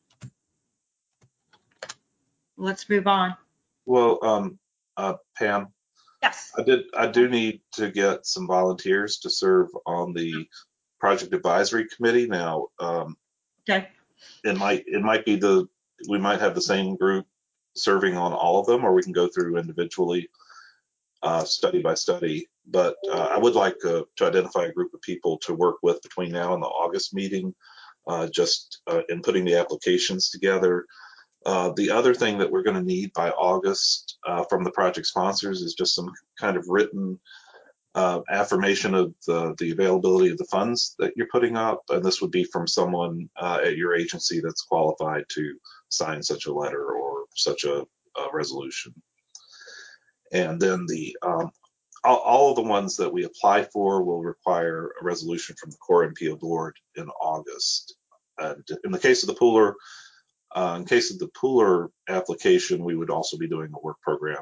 A: let's move on.
G: Well, um, uh, Pam,
A: Yes.
G: I did. I do need to get some volunteers to serve on the project advisory committee. Now, um,
A: Okay.
G: it might it might be the we might have the same group serving on all of them, or we can go through individually, uh, study by study. But uh, I would like uh, to identify a group of people to work with between now and the August meeting, uh, just uh, in putting the applications together. Uh, the other thing that we're going to need by August uh, from the project sponsors is just some kind of written uh, affirmation of the, the availability of the funds that you're putting up. And this would be from someone uh, at your agency that's qualified to sign such a letter or such a, a resolution. And then the um, all, all of the ones that we apply for will require a resolution from the core M P O board in August. And in the case of the pooler, Uh, in case of the pooler application, we would also be doing a work program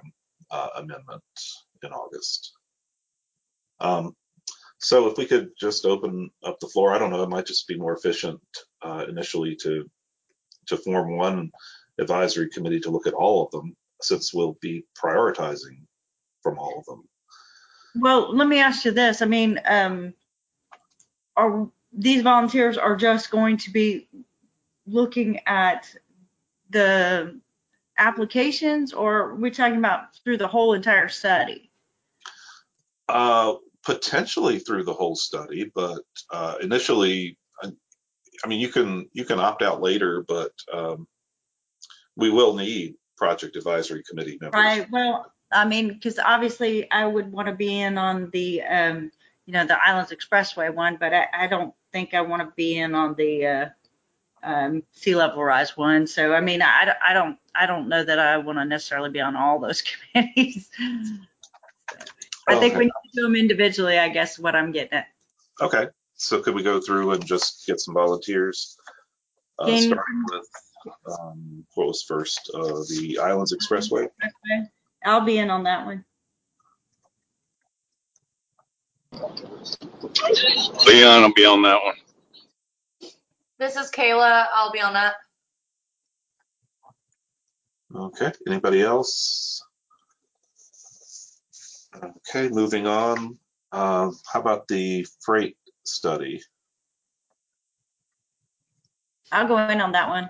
G: uh, amendment in August. Um, so if we could just open up the floor, I don't know, it might just be more efficient uh, initially to to form one advisory committee to look at all of them, since we'll be prioritizing from all of them.
A: Well, let me ask you this. I mean, um, are these volunteers are just going to be looking at the applications, or are we talking about through the whole entire study?
G: Uh, potentially through the whole study, but uh, initially, I, I mean, you can you can opt out later, but um, we will need project advisory committee members.
A: Right. Well, I mean, because obviously I would want to be in on the, um, you know, the Islands Expressway one, but I, I don't think I want to be in on the uh, um, sea level rise one. So, I mean, I, I don't, I don't know that I want to necessarily be on all those committees. I think
G: Okay.
A: we need to do them individually, I guess, is what I'm getting at.
G: Okay. So could we go through and just get some volunteers, uh,
A: Can-
G: starting with um, what was first, uh, the Islands Expressway?
A: Okay. I'll be in on that one.
F: Leon will be on that one.
E: This is Kayla. I'll be on that.
G: Okay. Anybody else? Okay. Moving on. Uh, how about the freight study?
A: I'll go in on that one.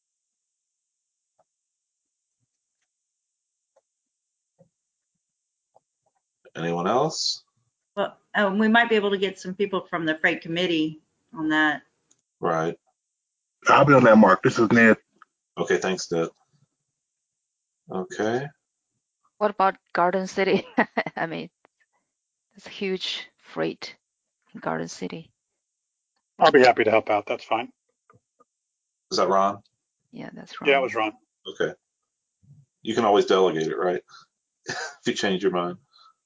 G: Anyone else?
A: Well, oh, we might be able to get some people from the freight committee on that.
G: Right.
C: I'll be on that, Mark. This is Ned.
G: Okay. Thanks, Ned. Okay.
J: What about Garden City? I mean, it's a huge freight in Garden City.
K: I'll be happy to help out. That's fine.
G: Is that Ron?
J: Yeah, that's right.
K: Yeah, it was Ron.
G: Okay. You can always delegate it, right? If you change your mind.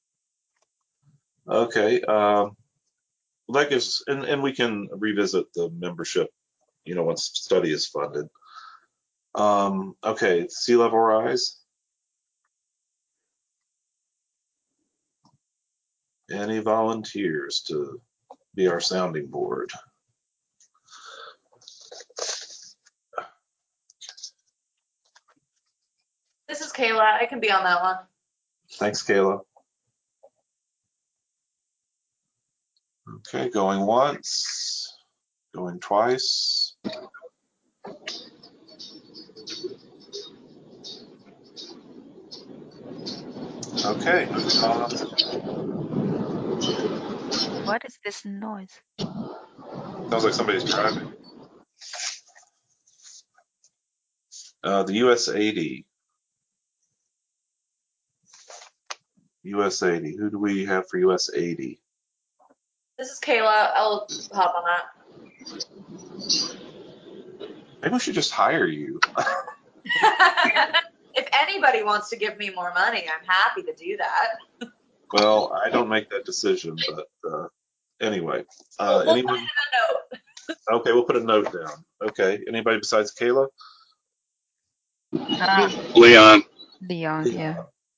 G: Okay. Um, well, that gives, and, and we can revisit the membership, you know, once the study is funded. Um, okay. Sea level rise. Any volunteers to be our sounding board?
E: This is Kayla. I can be on that one.
G: Thanks, Kayla. Okay, going once, going twice. Okay, moving on.
J: What is this noise?
G: Sounds like somebody's driving. Uh, the U S eighty. U S eighty. Who do we have for U S eighty?
E: This is Kayla. I'll hop on that.
G: Maybe we should just hire you.
E: If anybody wants to give me more money, I'm happy to do that.
G: Well, I don't make that decision, but uh, anyway. Uh,
E: We'll, we'll
G: anyone?
E: put it in a note.
G: Okay, we'll put a note down. Okay, anybody besides Kayla?
J: Uh,
F: Leon.
J: Leon, yeah.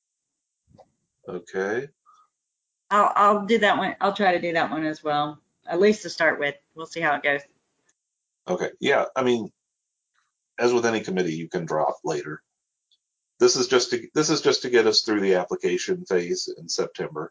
G: Okay.
A: I'll, I'll do that one. I'll try to do that one as well, at least to start with. We'll see how it goes.
G: Okay. Yeah. I mean, as with any committee, you can drop later. This is just to this is just to get us through the application phase in September.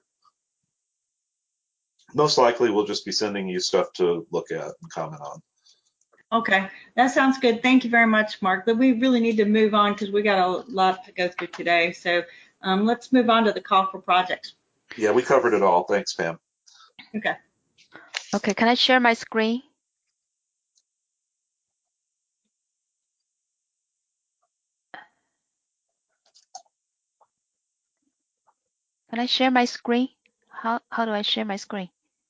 G: Most likely, we'll just be sending you stuff to look at and comment on.
A: Okay, that sounds good. Thank you very much, Mark. But we really need to move on because we got a lot to go through today. So um, let's move on to the call for projects.
G: Yeah, we covered it all. Thanks, Pam.
A: Okay.
J: Okay, can I share my screen? Can I share my screen? How how do I share my screen?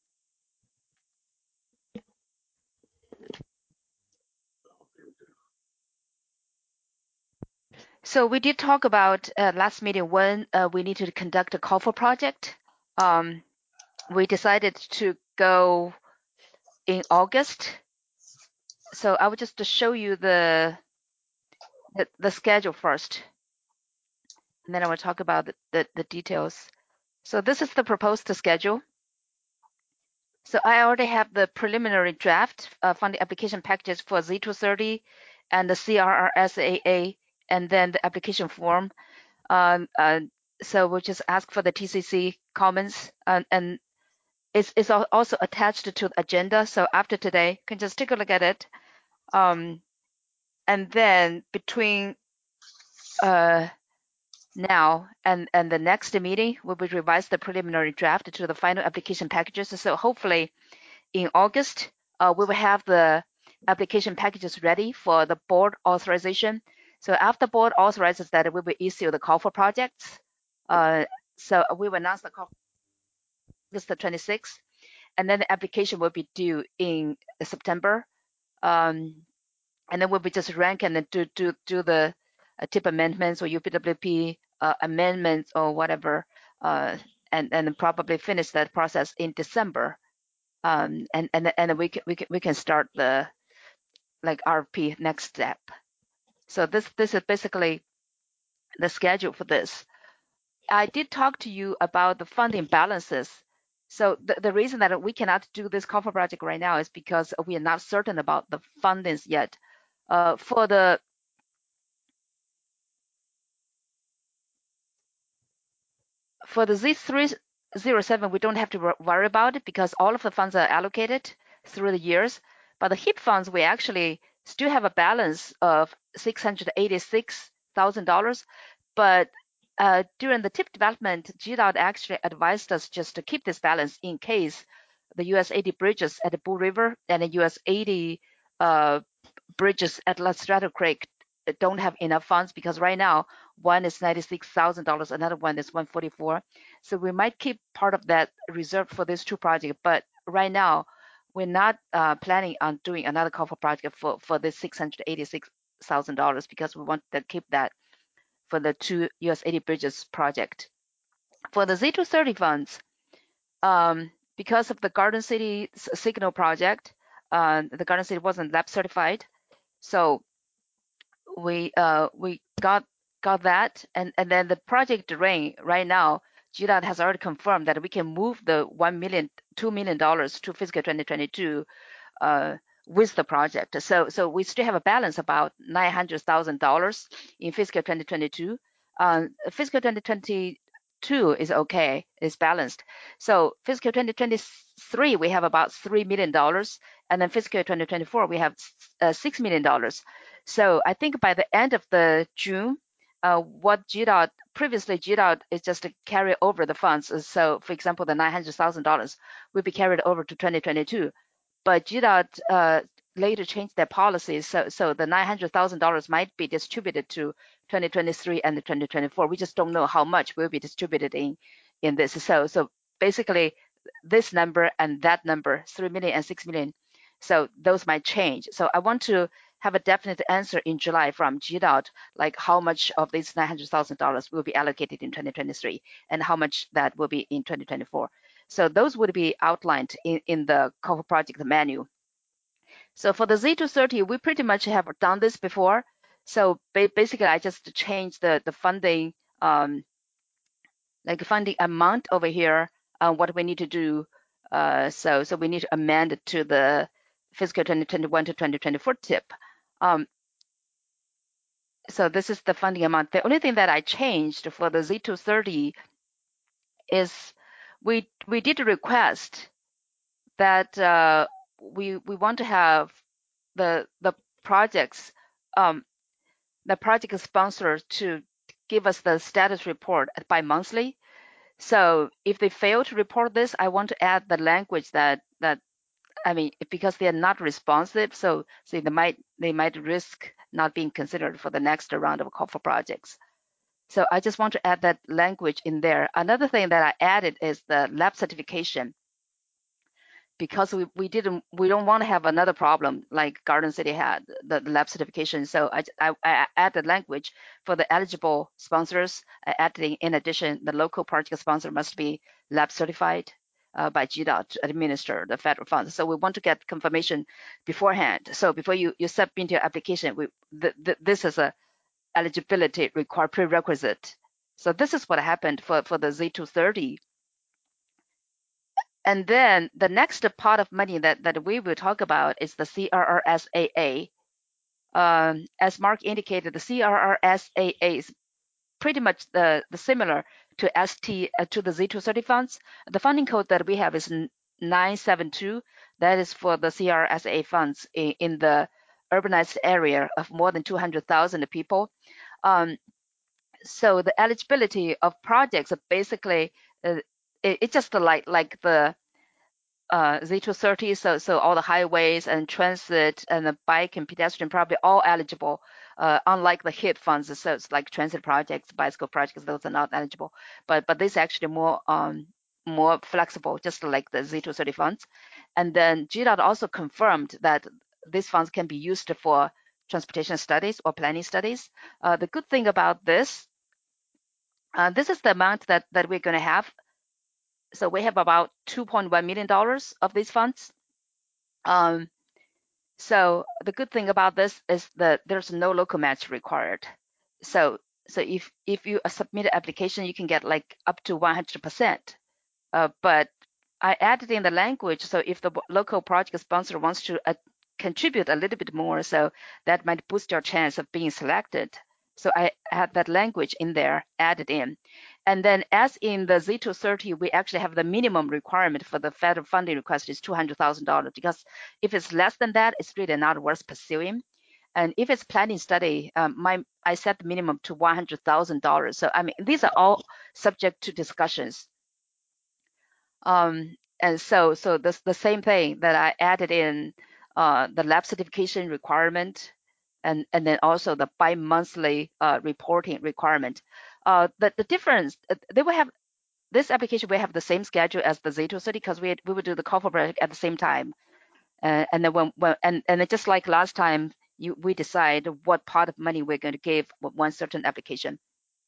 J: So we did talk about uh, last meeting when uh, we need to conduct a call for project. Um, we decided to go in August. So I will just show you the the, the schedule first. and then I will talk about the, the, the details. So this is the proposed schedule. So I already have the preliminary draft uh, funding application packages for Z two thirty and the C R R S A A, and then the application form. Um, uh, so we'll just ask for the T C C comments, uh, and it's, it's also attached to the agenda. So after today, you can just take a look at it. Um, and then between uh, now and, and the next meeting, we will revise the preliminary draft to the final application packages. So hopefully in August, uh, we will have the application packages ready for the board authorization. So after board authorizes that, we will issue the call for projects. Uh, so we will announce the call August the twenty-sixth, and then the application will be due in September. Um, and then we'll be just rank and then do do do the uh, tip amendments or U P W P uh, amendments or whatever, uh, and and probably finish that process in December. Um, and and and we can we can we can start the like R F P next step. So this this is basically the schedule for this. I did talk to you about the funding balances. So the, the reason that we cannot do this call for project right now is because we are not certain about the fundings yet. Uh, for the for the Z three oh seven, we don't have to worry about it because all of the funds are allocated through the years. But the H I P funds, we actually still have a balance of six hundred eighty-six thousand dollars. But uh, during the tip development, G DOT actually advised us just to keep this balance in case the U S eighty bridges at the Bull River and the U S eighty uh, bridges at La Strata Creek don't have enough funds, because right now one is ninety-six thousand dollars, another one is one forty-four. So we might keep part of that reserved for these two projects, but right now we're not uh, planning on doing another call for project for for this six hundred eighty-six thousand dollars because we want to keep that for the two U S eighty bridges project. For the Z two thirty funds, um, because of the Garden City Signal project, uh, the Garden City wasn't lab certified, so we uh, we got got that, and and then the project rain right now, G DOT has already confirmed that we can move the one million, two million dollars to fiscal twenty twenty-two uh, with the project. So so we still have a balance about nine hundred thousand dollars in fiscal twenty twenty-two. Uh, fiscal twenty twenty-two is okay, it's balanced. So fiscal twenty twenty-three we have about three million dollars, and then fiscal twenty twenty-four we have uh, six million dollars. So I think by the end of the June, uh, what G DOT previously G DOT is just to carry over the funds. So for example, the nine hundred thousand dollars will be carried over to twenty twenty-two. But G DOT uh, later changed their policies, so so the nine hundred thousand dollars might be distributed to twenty twenty-three and twenty twenty-four. We just don't know how much will be distributed in in this. So so basically, this number and that number, three million and six million, so those might change. So I want to have a definite answer in July from G DOT, like how much of these nine hundred thousand dollars will be allocated in twenty twenty-three and how much that will be in twenty twenty-four. So those would be outlined in, in the call for project menu. So for the Z two thirty, we pretty much have done this before. So ba basically, I just changed the, the funding, um, like funding amount over here, uh, what we need to do. Uh, so, so we need to amend it to the fiscal twenty twenty-one to twenty twenty-four tip. Um, so this is the funding amount. The only thing that I changed for the Z two thirty is we we did request that uh, we we want to have the the projects um, the project sponsor to give us the status report bi-monthly. So if they fail to report this, I want to add the language that that I mean, because they are not responsive, so so they might they might risk not being considered for the next round of call for projects. So I just want to add that language in there. Another thing that I added is the lab certification, because we, we didn't we don't want to have another problem like Garden City had, the, the lab certification. So I, I, I added language for the eligible sponsors, uh, adding in addition the local project sponsor must be lab certified uh, by G DOT to administer the federal funds. So we want to get confirmation beforehand. So before you, you submit your application, we, the, the, this is a eligibility required prerequisite So this is what happened for, for the Z two thirty. And then the next pot of money that, that we will talk about is the C R R S A A. Um, as Mark indicated, the C R R S A A is pretty much the, the similar to S T uh, to the Z two thirty funds. The funding code that we have is nine seven two. That is for the C R R S A funds in, in the urbanized area of more than two hundred thousand people. Um, so the eligibility of projects are basically uh, it, it's just like like the uh, Z two thirty, so so all the highways and transit and the bike and pedestrian probably all eligible, uh, unlike the HIT funds, so it's like transit projects, bicycle projects, those are not eligible. But but this is actually more um more flexible, just like the Z two thirty funds. And then G DOT also confirmed that these funds can be used for transportation studies or planning studies. Uh, the good thing about this, uh, this is the amount that that we're going to have. So we have about two point one million dollars of these funds. Um, so the good thing about this is that there's no local match required. So so if if you submit an application, you can get like up to one hundred percent. Uh, but I added in the language, so if the local project sponsor wants to uh, contribute a little bit more, so that might boost your chance of being selected. So I had that language in there added in. And then as in the Z two thirty, we actually have the minimum requirement for the federal funding request is two hundred thousand dollars, because if it's less than that, it's really not worth pursuing. And if it's planning study, um, my I set the minimum to one hundred thousand dollars. So I mean, these are all subject to discussions. Um, and so, so this, the same thing that I added in uh, the lab certification requirement, and and then also the bi-monthly uh, reporting requirement. Uh, the the difference, uh, they will have this application will have the same schedule as the Z two thirty, because we we would do the call for project at the same time, uh, and then when, when and and it just like last time, you we decide what part of money we're going to give one certain application.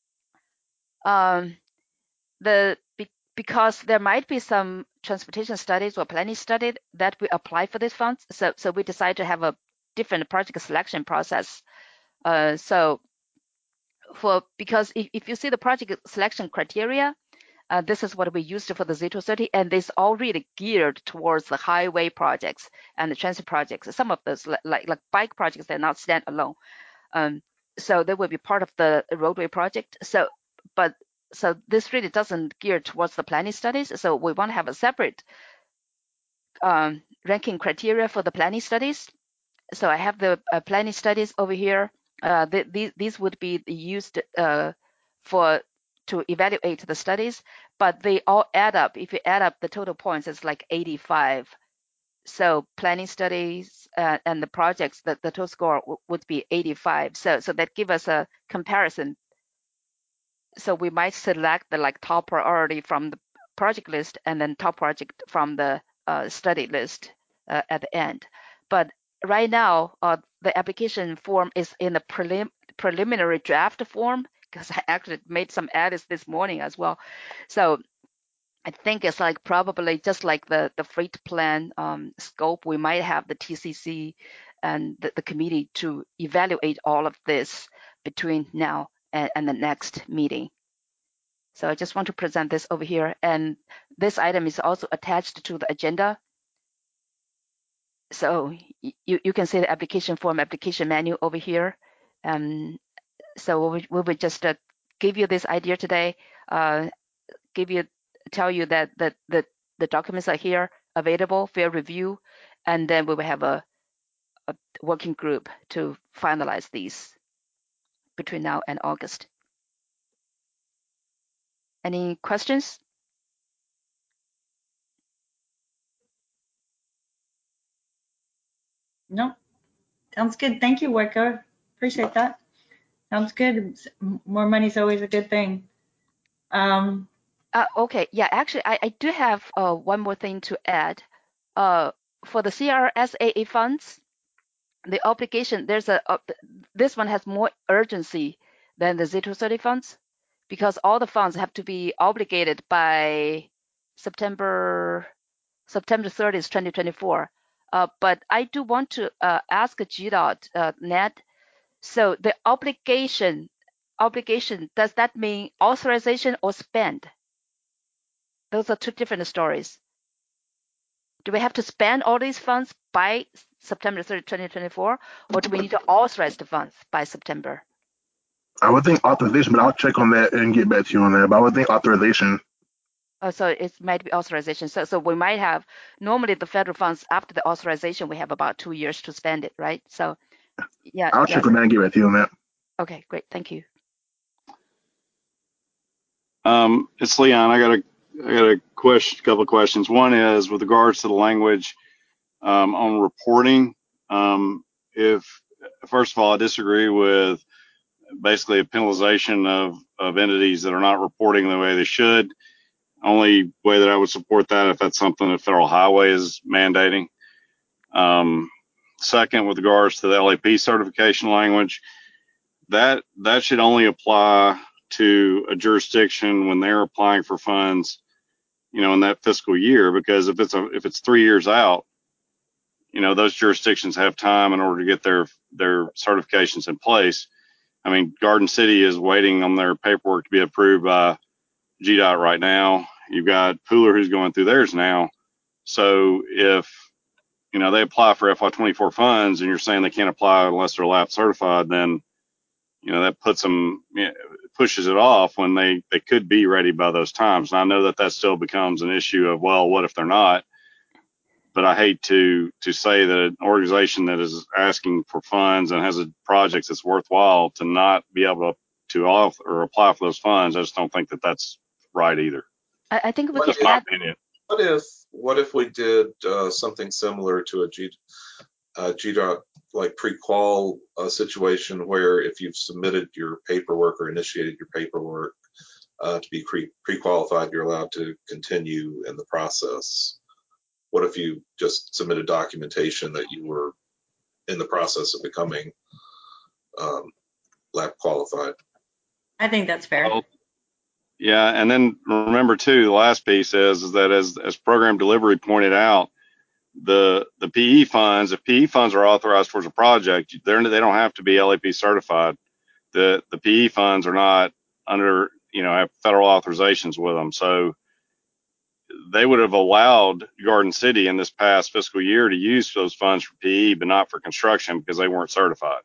J: Um, the because there might be some transportation studies or planning study that we apply for these funds. So, so we decide to have a different project selection process. Uh, so for, because if, if you see the project selection criteria, uh, this is what we used for the Z two thirty, and this all really geared towards the highway projects and the transit projects. Some of those, like, like bike projects, they're not standalone. Um, so they will be part of the roadway project. So, but so this really doesn't gear towards the planning studies. So we want to have a separate um, ranking criteria for the planning studies. So I have the uh, planning studies over here. Uh, the, the, these would be used uh, for to evaluate the studies, but they all add up. If you add up the total points, it's like eighty-five. So planning studies uh, and the projects, the, the total score w- would be eighty-five. So so that give us a comparison. So we might select the like top priority from the project list and then top project from the uh, study list uh, at the end. But right now, uh, the application form is in the prelim preliminary draft form, because I actually made some edits this morning as well. So I think it's like probably just like the, the freight plan um, scope, we might have the T C C and the, the committee to evaluate all of this between now and, and the next meeting. So I just want to present this over here. And this item is also attached to the agenda. So you, you can see the application form, application menu over here. Um, so we, we will just uh, give you this idea today, uh, give you, tell you that, that, that the documents are here available for review, and then we will have a, a working group to finalize these between now and August. Any questions?
A: No, sounds good. Thank you, Wicker. Appreciate that. Sounds good. More money is always a good thing. Um,
J: Uh, okay, yeah, actually, I, I do have uh, one more thing to add. Uh, for the C R S A A funds, the obligation, there's a, uh, this one has more urgency than the Z two thirty funds, because all the funds have to be obligated by September, September thirtieth, twenty twenty-four. Uh, but I do want to uh, ask G DOT, uh, Ned, so the obligation obligation, does that mean authorization or spend? Those are two different stories. Do we have to spend all these funds by September thirtieth, twenty twenty-four, or do we need to authorize the funds by September?
C: I would think authorization, but I'll check on that and get back to you on that. But I would think authorization.
J: Oh, so it might be authorization. So, so we might have, normally the federal funds, after the authorization, we have about two years to spend it, right? So, yeah.
C: I'll
J: yeah.
C: check on that and get back to you on that.
J: Okay, great. Thank you.
F: Um, it's Leon. I got a I got a question, couple of questions. One is with regards to the language um, on reporting. Um, if first of all, I disagree with basically a penalization of of entities that are not reporting the way they should. Only way that I would support that if that's something that Federal Highway is mandating. Um, second, with regards to the L A P certification language, that that should only apply to a jurisdiction when they're applying for funds, you know, in that fiscal year. Because if it's a if it's three years out, you know, those jurisdictions have time in order to get their their certifications in place. I mean, Garden City is waiting on their paperwork to be approved by G DOT right now. You've got Pooler who's going through theirs now. So if, you know, they apply for F Y twenty-four funds and you're saying they can't apply unless they're lab certified, then, you know, that puts them, you know, pushes it off when they, they could be ready by those times. And I know that that still becomes an issue of, well, what if they're not? But I hate to to say that an organization that is asking for funds and has a project that's worthwhile to not be able to, to author or apply for those funds. I just don't think that that's right either.
J: I, I think we
G: What
J: can
G: if,
J: add.
F: My opinion.
G: what if, what if we did uh, something similar to a G, uh, G DOT like pre-qual uh, situation where if you've submitted your paperwork or initiated your paperwork uh, to be pre- pre-qualified, you're allowed to continue in the process? What if you just submitted documentation that you were in the process of becoming um, lab qualified?
A: I think that's fair.
F: Well, yeah, and then remember too, the last piece is, is that as as program delivery pointed out, the the P E funds, if P E funds are authorized towards a project, they're they don't have to be L A P certified. The the P E funds are not under, you know, have federal authorizations with them. So they would have allowed Garden City in this past fiscal year to use those funds for P E, but not for construction because they weren't certified.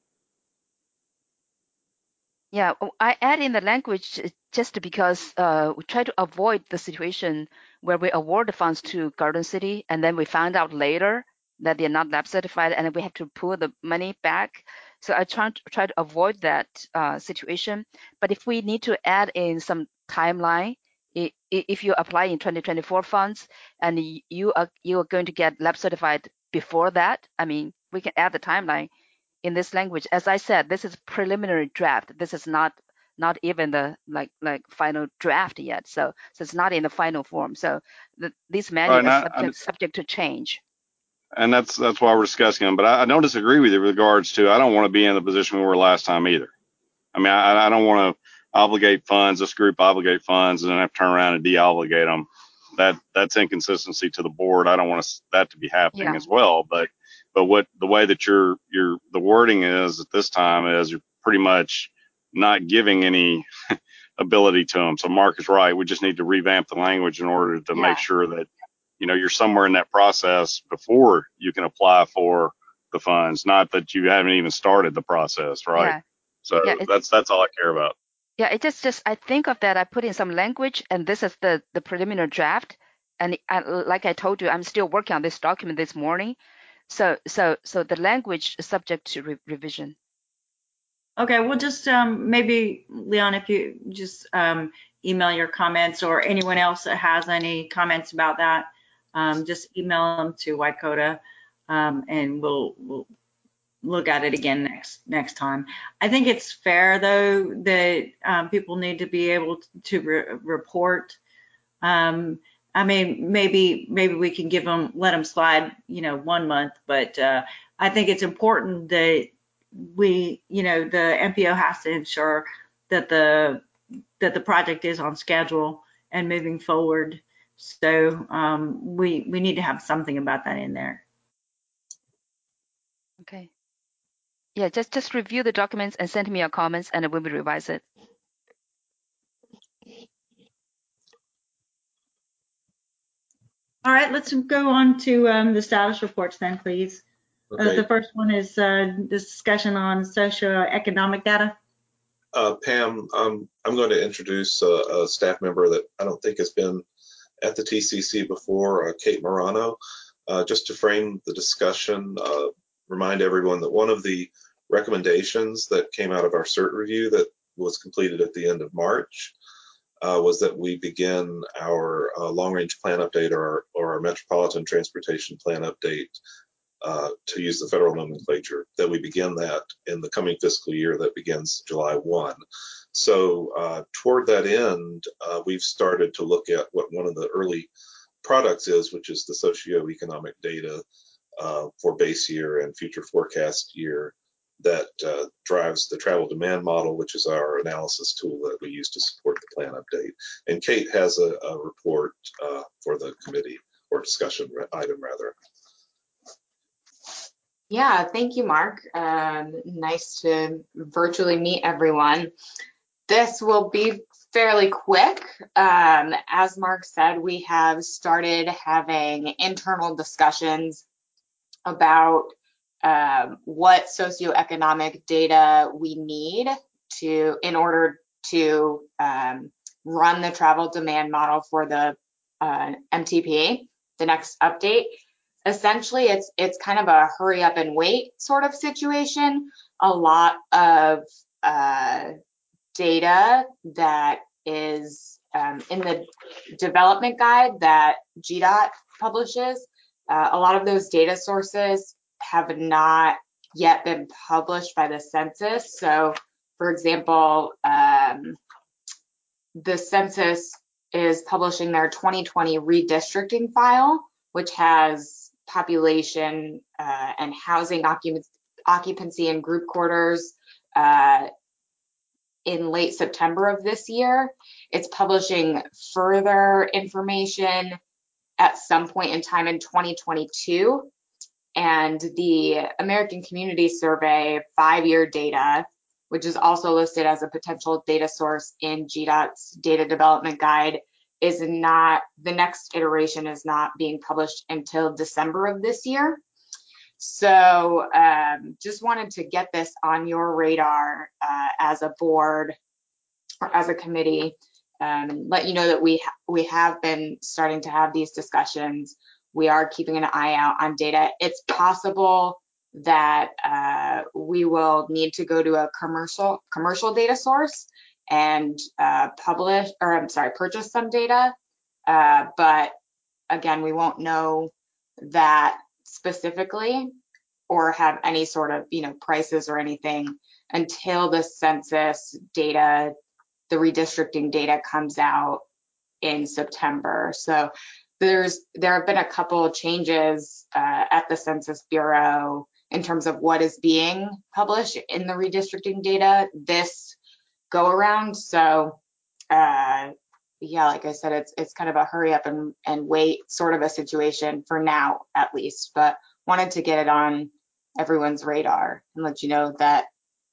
J: Yeah, oh, I add in the language just because uh, we try to avoid the situation where we award the funds to Garden City and then we find out later that they're not lab certified and then we have to pull the money back. So I try to try to avoid that uh, situation. But if we need to add in some timeline, if you apply in twenty twenty-four funds and you are you are going to get lab certified before that, I mean, we can add the timeline in this language. As I said, this is preliminary draft. This is not not even the like like final draft yet. So so it's not in the final form. So the, these manuals
F: Right,
J: are
F: and, I,
J: subject subject to change.
F: and that's that's why we're discussing them. But I, I don't disagree with you with regards to I don't want to be in the position we were last time either. I mean, I, I don't want to obligate funds, this group obligate funds, and then have to turn around and de-obligate them. That that's inconsistency to the board. I don't want to, that to be happening
J: Yeah.
F: as well. But but what the way that you're you're the wording is at this time is you're pretty much not giving any ability to them. So Mark is right. We just need to revamp the language in order to
J: Yeah.
F: make sure that, you know, you're somewhere in that process before you can apply for the funds, not that you haven't even started the process, right?
J: Yeah.
F: So
J: Yeah. It,
F: that's that's all I care about.
J: yeah. It just just I think of that. I put in some language, and this is the the preliminary draft. And I, like I told you, I'm still working on this document this morning. So so so the language is subject to re revision.
A: Okay, well, just um, maybe, Leon, if you just um, email your comments, or anyone else that has any comments about that, um, just email them to Wycota, um, and we'll, we'll look at it again next next time. I think it's fair, though, that um, people need to be able to re report. Um, I mean, maybe maybe we can give them, let them slide, you know, one month, but uh, I think it's important that we, you know, the M P O has to ensure that the that the project is on schedule and moving forward. So um, we we need to have something about that in there.
J: Okay. yeah, just just review the documents and send me your comments, and we will revise it.
A: All right, let's go on to um, the status reports then, please. Uh,
G: Okay.
A: the first one is uh, discussion on socioeconomic data.
G: Uh, Pam, um, I'm going to introduce a, a staff member that I don't think has been at the T C C before, uh, Kate Morano. Uh, just to frame the discussion, uh, remind everyone that one of the recommendations that came out of our CERT review that was completed at the end of March uh, was that we begin our uh, long-range plan update or, or our metropolitan transportation plan update, uh, to use the federal nomenclature, that we begin that in the coming fiscal year that begins July first. So uh, toward that end, uh, we've started to look at what one of the early products is, which is the socioeconomic data uh, for base year and future forecast year that uh, drives the travel demand model, which is our analysis tool that we use to support the plan update. And Kate has a, a report uh, for the committee, or discussion item rather.
M: Yeah, thank you, Mark. Um, nice to virtually meet everyone. This will be fairly quick. Um, as Mark said, we have started having internal discussions about um, what socioeconomic data we need to in order to um, run the travel demand model for the uh, M T P, the next update. Essentially, it's it's kind of a hurry up and wait sort of situation. A lot of uh, data that is um, in the development guide that G DOT publishes. Uh, a lot of those data sources have not yet been published by the census. So, for example, um, the census is publishing their twenty twenty redistricting file, which has population uh, and housing occupancy, occupancy in group quarters uh, in late September of this year. It's publishing further information at some point in time in twenty twenty-two. And the American Community Survey five-year data, which is also listed as a potential data source in G DOT's data development guide, is not, the next iteration is not being published until December of this year. So um, just wanted to get this on your radar uh, as a board or as a committee, um, let you know that we ha we have been starting to have these discussions. We are keeping an eye out on data. It's possible that uh, we will need to go to a commercial commercial data source and uh, publish, or I'm sorry, purchase some data. Uh, but again, we won't know that specifically or have any sort of, you know, prices or anything until the census data, the redistricting data comes out in September. So there's there have been a couple of changes uh, at the Census Bureau in terms of what is being published in the redistricting data this go around. So uh, yeah, like I said, it's it's kind of a hurry up and, and wait sort of a situation for now, at least, but wanted to get it on everyone's radar and let you know that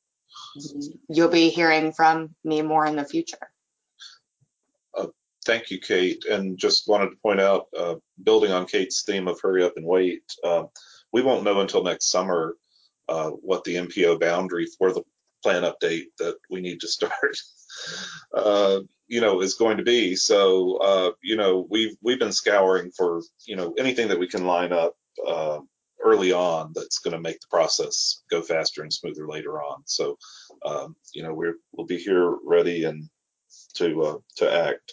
M: you'll be hearing from me more in the future.
G: Uh, thank you, Kate. And just wanted to point out, uh, building on Kate's theme of hurry up and wait, uh, we won't know until next summer uh, what the M P O boundary for the plan update that we need to start, uh, you know, is going to be. So, uh, you know, we've we've been scouring for, you know, anything that we can line up uh, early on that's going to make the process go faster and smoother later on. So, um, you know, we're we'll be here ready and to uh, to act.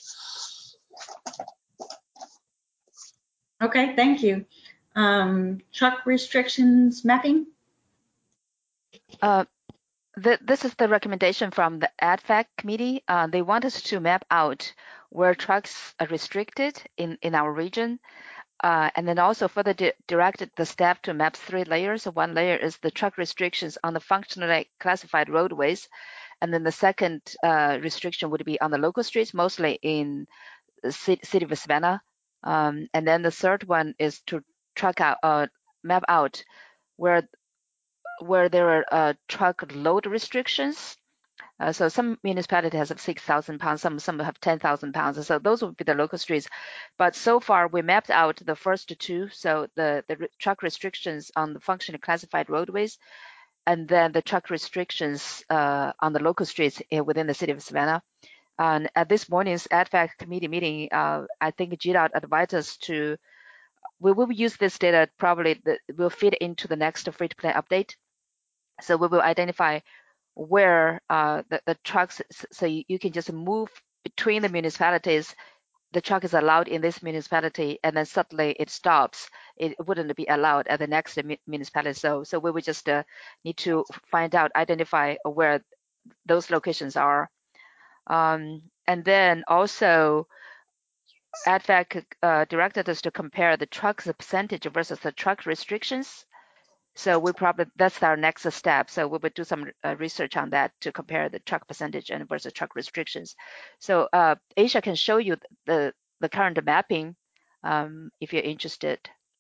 A: Okay, thank you. Um, truck restrictions mapping.
J: Uh, th this is the recommendation from the A D F A C committee. Uh, they want us to map out where trucks are restricted in, in our region. Uh, and then also further di directed the staff to map three layers. So one layer is the truck restrictions on the functionally classified roadways. And then the second uh, restriction would be on the local streets, mostly in the city, city of Savannah. Um, and then the third one is to track out, uh, map out where where there are uh, truck load restrictions. Uh, so some municipality has six thousand pounds, some some have ten thousand pounds. So those would be the local streets. But so far we mapped out the first two. So the, the re truck restrictions on the functionally classified roadways, and then the truck restrictions uh, on the local streets within the city of Savannah. And at this morning's A D V A C committee meeting, uh, I think G DOT advised us to, we will use this data probably that will fit into the next freight plan update. So we will identify where uh, the, the trucks, so you, you can just move between the municipalities. The truck is allowed in this municipality, and then suddenly it stops. It wouldn't be allowed at the next municipality. So, so we would just uh, need to find out, identify where those locations are. Um, and then also, A D V A C uh, directed us to compare the truck's percentage versus the truck restrictions. So we probably, that's our next step. So we would do some uh, research on that to compare the truck percentage and versus truck restrictions. So uh, Asia can show you the, the current mapping um, if you're interested.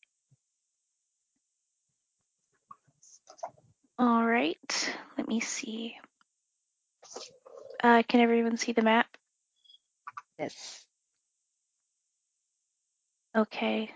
N: All right, let me see. Uh, can everyone see the map?
J: Yes.
N: Okay.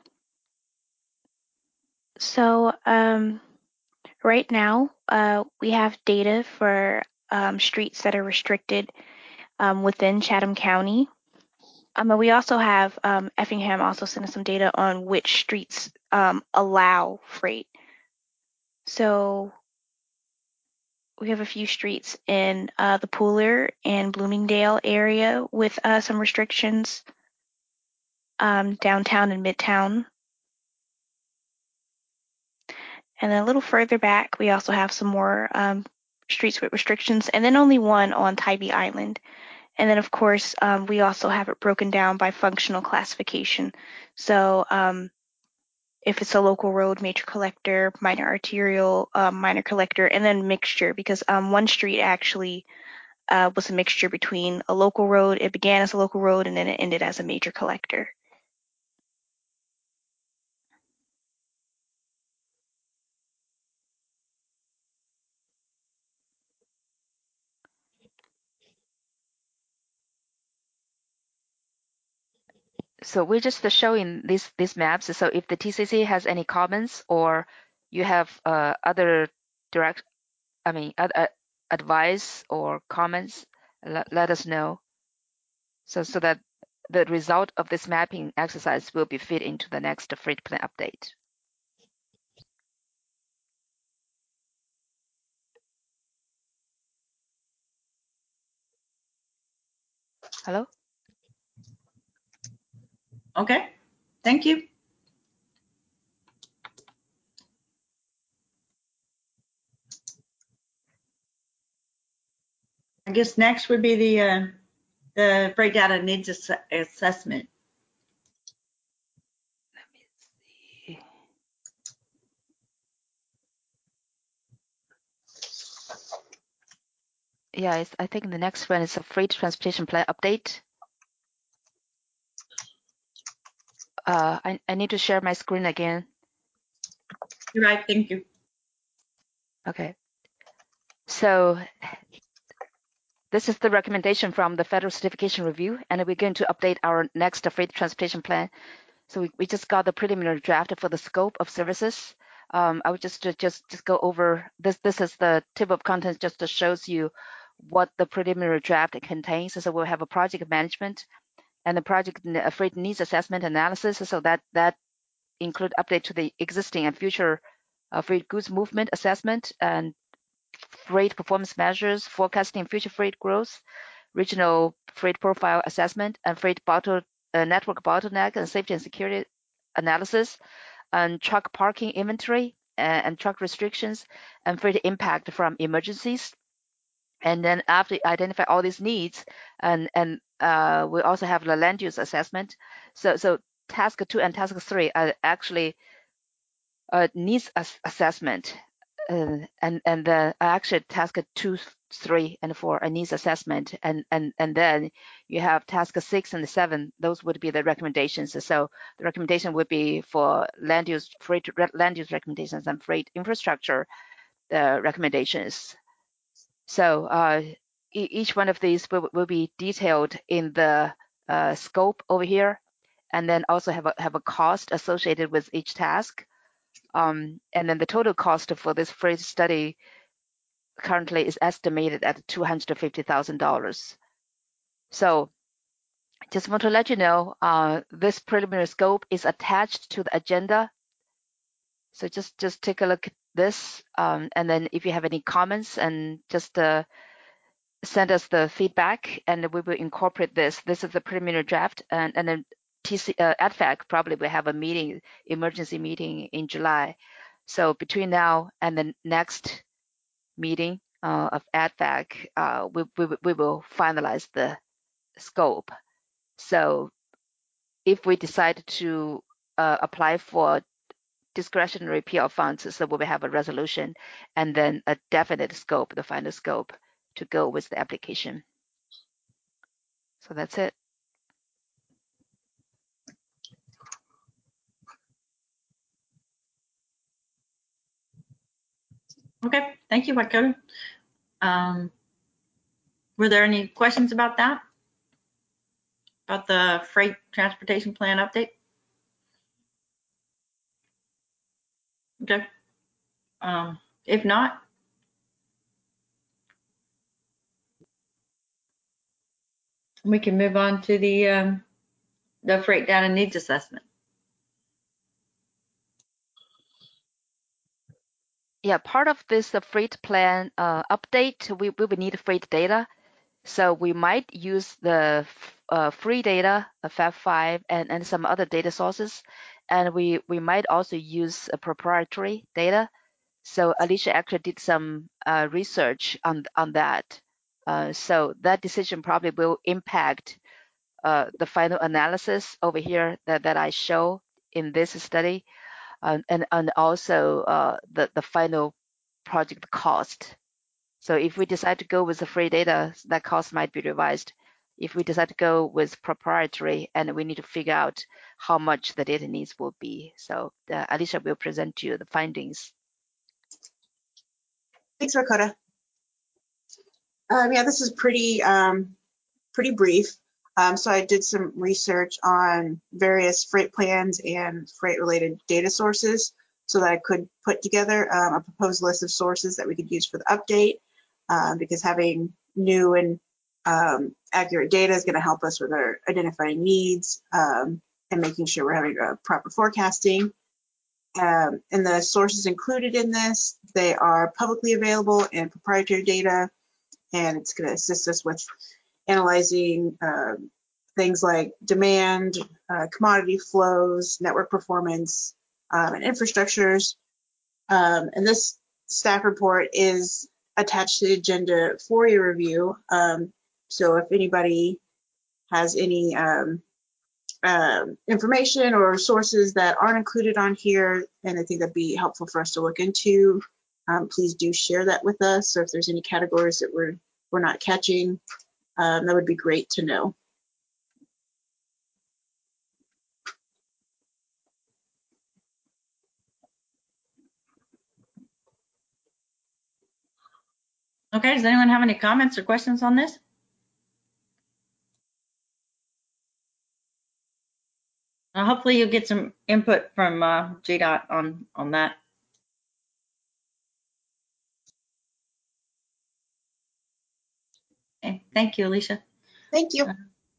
N: So um, right now, uh, we have data for um, streets that are restricted um, within Chatham County. Um, but we also have um, Effingham also sent us some data on which streets um, allow freight. So we have a few streets in uh, the Pooler and Bloomingdale area with uh, some restrictions, um, downtown and midtown. And then a little further back, we also have some more um, streets with restrictions, and then only one on Tybee Island. And then, of course, um, we also have it broken down by functional classification. So um, if it's a local road, major collector, minor arterial, um, minor collector, and then mixture, because um, one street actually uh, was a mixture between a local road, it began as a local road, and then it ended as a major collector.
J: So we're just showing these these maps. So if the T C C has any comments, or you have uh, other direct, I mean, uh, uh, advice or comments, let, let us know. So so that the result of this mapping exercise will be fit into the next freight plan update. Hello?
A: Okay, thank you. I guess next would be the uh, the freight data needs ass assessment.
J: Let me see. Yeah, it's, I think the next one is a freight transportation plan update. Uh, I, I need to share my screen again.
A: You're right, thank you.
J: Okay. So this is the recommendation from the Federal Certification Review, and we're going to update our next freight transportation plan. So we, we just got the preliminary draft for the scope of services. Um, I would just just just go over this. This is the table of contents, just to shows you what the preliminary draft contains. So we'll have a project management and the project freight needs assessment analysis. So that that include update to the existing and future uh, freight goods movement assessment and freight performance measures, forecasting future freight growth, regional freight profile assessment, and freight bottle, uh, network bottleneck and safety and security analysis, and truck parking inventory uh, and truck restrictions, and freight impact from emergencies. And then after identify all these needs, and and uh, we also have the land use assessment. So so task two and task three are actually uh, needs ass assessment. Uh, and and then actually task two, three, and four a needs assessment, and and and then you have task six and seven. Those would be the recommendations. So the recommendation would be for land use, freight land use recommendations and freight infrastructure. the recommendations. So uh, e each one of these will, will be detailed in the uh, scope over here, and then also have a, have a cost associated with each task. Um, and then the total cost for this free study currently is estimated at two hundred fifty thousand dollars. So just want to let you know, uh, this preliminary scope is attached to the agenda. So just, just take a look at this. Um, and then if you have any comments, and just uh, send us the feedback, and we will incorporate this. This is the preliminary draft, and, and then T C, uh, A D V A C probably will have a meeting, emergency meeting in July. So between now and the next meeting uh, of A D V A C, uh, we, we, we will finalize the scope. So if we decide to uh, apply for discretionary P L funds, so we will have a resolution and then a definite scope, the final scope, to go with the application. So that's it.
A: Okay, thank you, Waikoto. Um, were there any questions about that? About the freight transportation plan update? Okay. Um, if not, we can move on to the um, the freight data needs assessment.
J: Yeah, part of this uh, freight plan uh, update, we, we will need freight data. So we might use the uh, free data, uh, F A B five, and, and some other data sources. And we, we might also use a proprietary data. So Alicia actually did some uh, research on, on that. Uh, so that decision probably will impact uh, the final analysis over here that, that I show in this study. Uh, and, and also uh, the, the final project cost. So if we decide to go with the free data, that cost might be revised. If we decide to go with proprietary, and we need to figure out how much the data needs will be. So uh, Alicia will present to you the findings.
H: Thanks, Rakota. Um, yeah, this is pretty um, pretty brief. Um, so I did some research on various freight plans and freight-related data sources so that I could put together um, a proposed list of sources that we could use for the update, uh, because having new and um, accurate data is going to help us with our identifying needs um, and making sure we're having a proper forecasting. Um, and the sources included in this, they are publicly available and proprietary data, and it's going to assist us with analyzing uh, things like demand, uh, commodity flows, network performance, um, and infrastructures. Um, and this staff report is attached to the agenda for your review. Um, so if anybody has any um, uh, information or sources that aren't included on here, and I think that'd be helpful for us to look into, um, please do share that with us. So if there's any categories that we're, we're not catching, um, that would be great to know.
A: Okay, does anyone have any comments or questions on this? Uh, hopefully you'll get some input from uh, G DOT on, on that. Okay, thank you, Alicia.
H: Thank you.
A: Uh,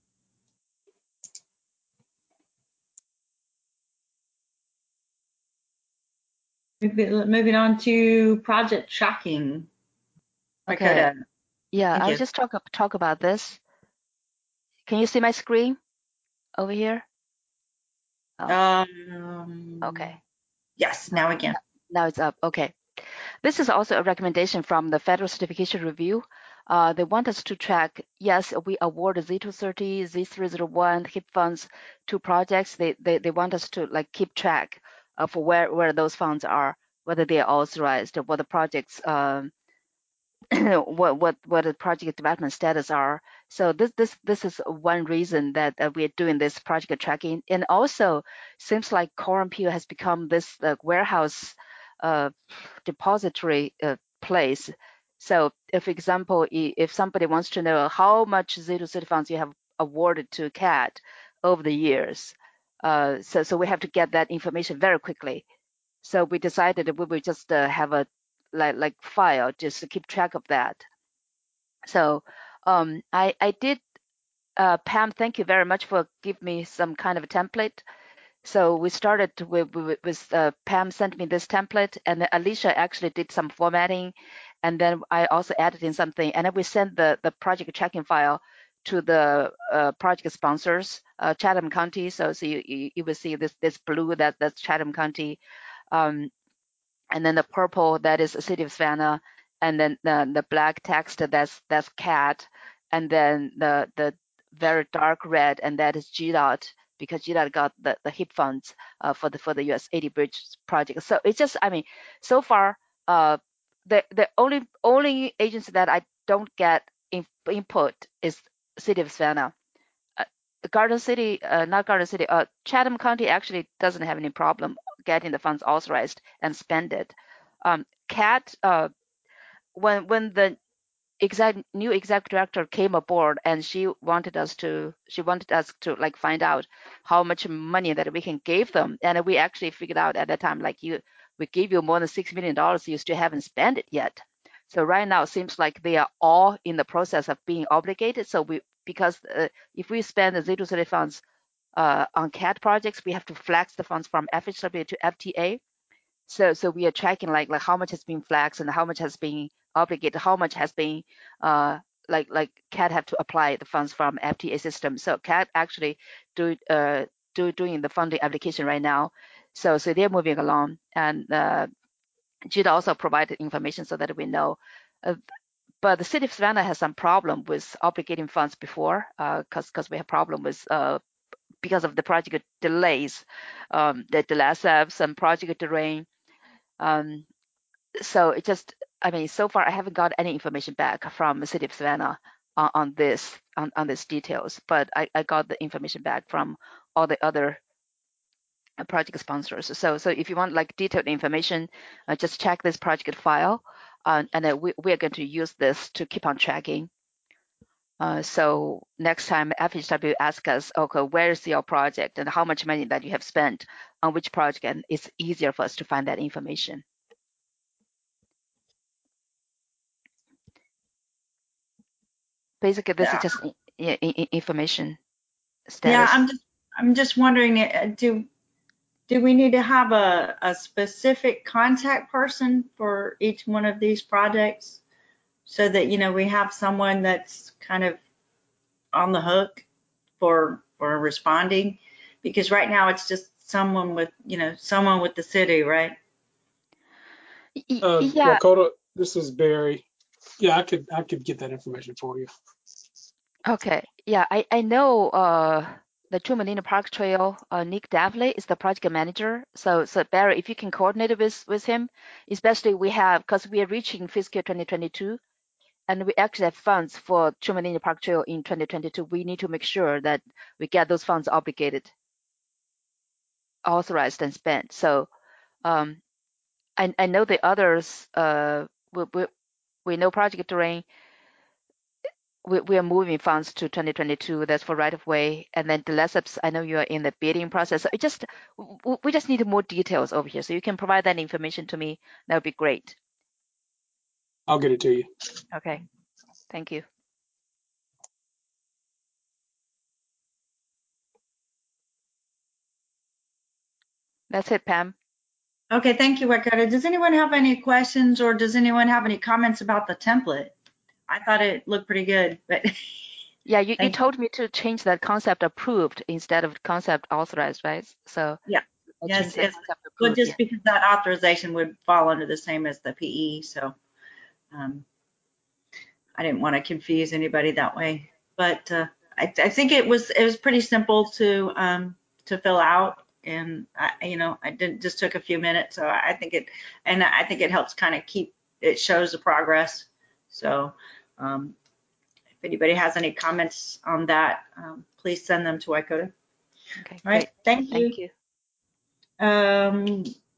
A: moving on to project tracking.
J: Okay.
A: Waikoto.
J: Yeah,
A: Thank
J: I'll
A: you.
J: just talk talk about this. Can you see my screen over here? Oh,
A: Um,
J: okay.
A: yes, now we can.
J: Now it's up. Okay. This is also a recommendation from the Federal Certification Review. Uh, they want us to track, yes, we award Z two thirty, Z three oh one, HIP funds to projects. They, they, they want us to like keep track of where, where those funds are, whether they are authorized, what the projects, um, what, what, what the project development status are. So this, this, this is one reason that uh, we're doing this project tracking. And also seems like Core M P O has become this uh, warehouse uh, depository uh, place. So if, for example, if somebody wants to know how much zero to thirty funds you have awarded to C A D over the years, uh, so, so we have to get that information very quickly. So we decided that we would just uh, have a like, like file just to keep track of that. So um, I, I did, uh, Pam, thank you very much for giving me some kind of a template. So we started with, with, with uh, Pam sent me this template, and then Alicia actually did some formatting, and then I also added in something, and then we sent the, the project tracking file to the uh, project sponsors, uh, Chatham County. So, so you, you, you will see this, this blue, that, that's Chatham County. Um, and then the purple, that is the city of Savannah, and then the, the black text, that's that's C A D, and then the the very dark red, and that is G DOT, because G DOT got the, the H I P funds uh, for the for the U S eighty bridge project. So it's just, I mean, so far, uh, the the only only agency that I don't get in, input is city of Savannah. Garden City, uh, not Garden City, uh, Chatham County actually doesn't have any problem getting the funds authorized and spend it. Um, C A D, uh, when when the exec, new exec director came aboard, and she wanted us to, she wanted us to like find out how much money that we can give them, and we actually figured out at that time, like you, we gave you more than six million dollars, you still haven't spent it yet. So right now it seems like they are all in the process of being obligated. So we, because uh, if we spend the zero to thirty funds uh, on C A D projects, we have to flex the funds from F H W to F T A. So, so we are tracking like like how much has been flexed and how much has been obligated, how much has been uh, like like C A D have to apply the funds from F T A system. So C A D actually do uh do doing the funding application right now. So so they're moving along, and uh, G D also provided information so that we know. Uh, but the city of Savannah has some problem with obligating funds before, because uh, because we have problem with uh, because of the project delays, um, the the last have some project delay. Um, so it just, I mean, so far I haven't got any information back from the city of Savannah on, on this, on, on these details, but I, I got the information back from all the other project sponsors. So, so if you want like detailed information, uh, just check this project file, uh, and then we, we are going to use this to keep on tracking. Uh, so next time F H W asks us, okay, where is your project and how much money that you have spent on which project, and it's easier for us to find that information. Basically, this
A: Yeah.
J: is just I I information status.
A: Yeah, I'm just I'm just wondering, uh, do do we need to have a, a specific contact person for each one of these projects so that, you know, we have someone that's kind of on the hook for for responding? Because right now it's just someone with, you know, someone with the city, right?
O: Uh,
J: Yeah.
O: Lakota, this is Barry. Yeah, I could I could get that information for you.
J: Okay. Yeah, I I know uh the Tumalina Park Trail. Uh, Nick Davley is the project manager. So so Barry, if you can coordinate with with him, especially we have, because we are reaching fiscal twenty twenty-two, and we actually have funds for Tumalina Park Trail in twenty twenty-two. We need to make sure that we get those funds obligated, authorized, and spent. So um, I I know the others. Uh, we we, we know Project Terrain. We, we are moving funds to twenty twenty-two. That's for right of way, and then the Lesseps, I know you are in the bidding process. So it just we just need more details over here. So you can provide that information to me. That would be great.
O: I'll get it to you.
J: Okay, thank you. That's it, Pam.
A: Okay, thank you, Wakota. Does anyone have any questions, or does anyone have any comments about the template? I thought it looked pretty good, but
J: yeah, you, you
A: you.
J: told me to change that concept approved instead of concept authorized, right? So
A: Yeah,
J: I
A: yes,
J: that
A: yes.
J: concept
A: Well,
J: approved,
A: just
J: yeah.
A: because that authorization would fall under the same as the P E, so um, I didn't want to confuse anybody that way. But uh, I, I think it was it was pretty simple to um, to fill out, and I, you know, I didn't just took a few minutes, so I think it and I think it helps kind of keep it shows the progress. So um, if anybody has any comments on that, um, please send them to Wakota.
J: Okay,
A: All right,
J: great.
A: thank you.
J: Thank you.
A: Um,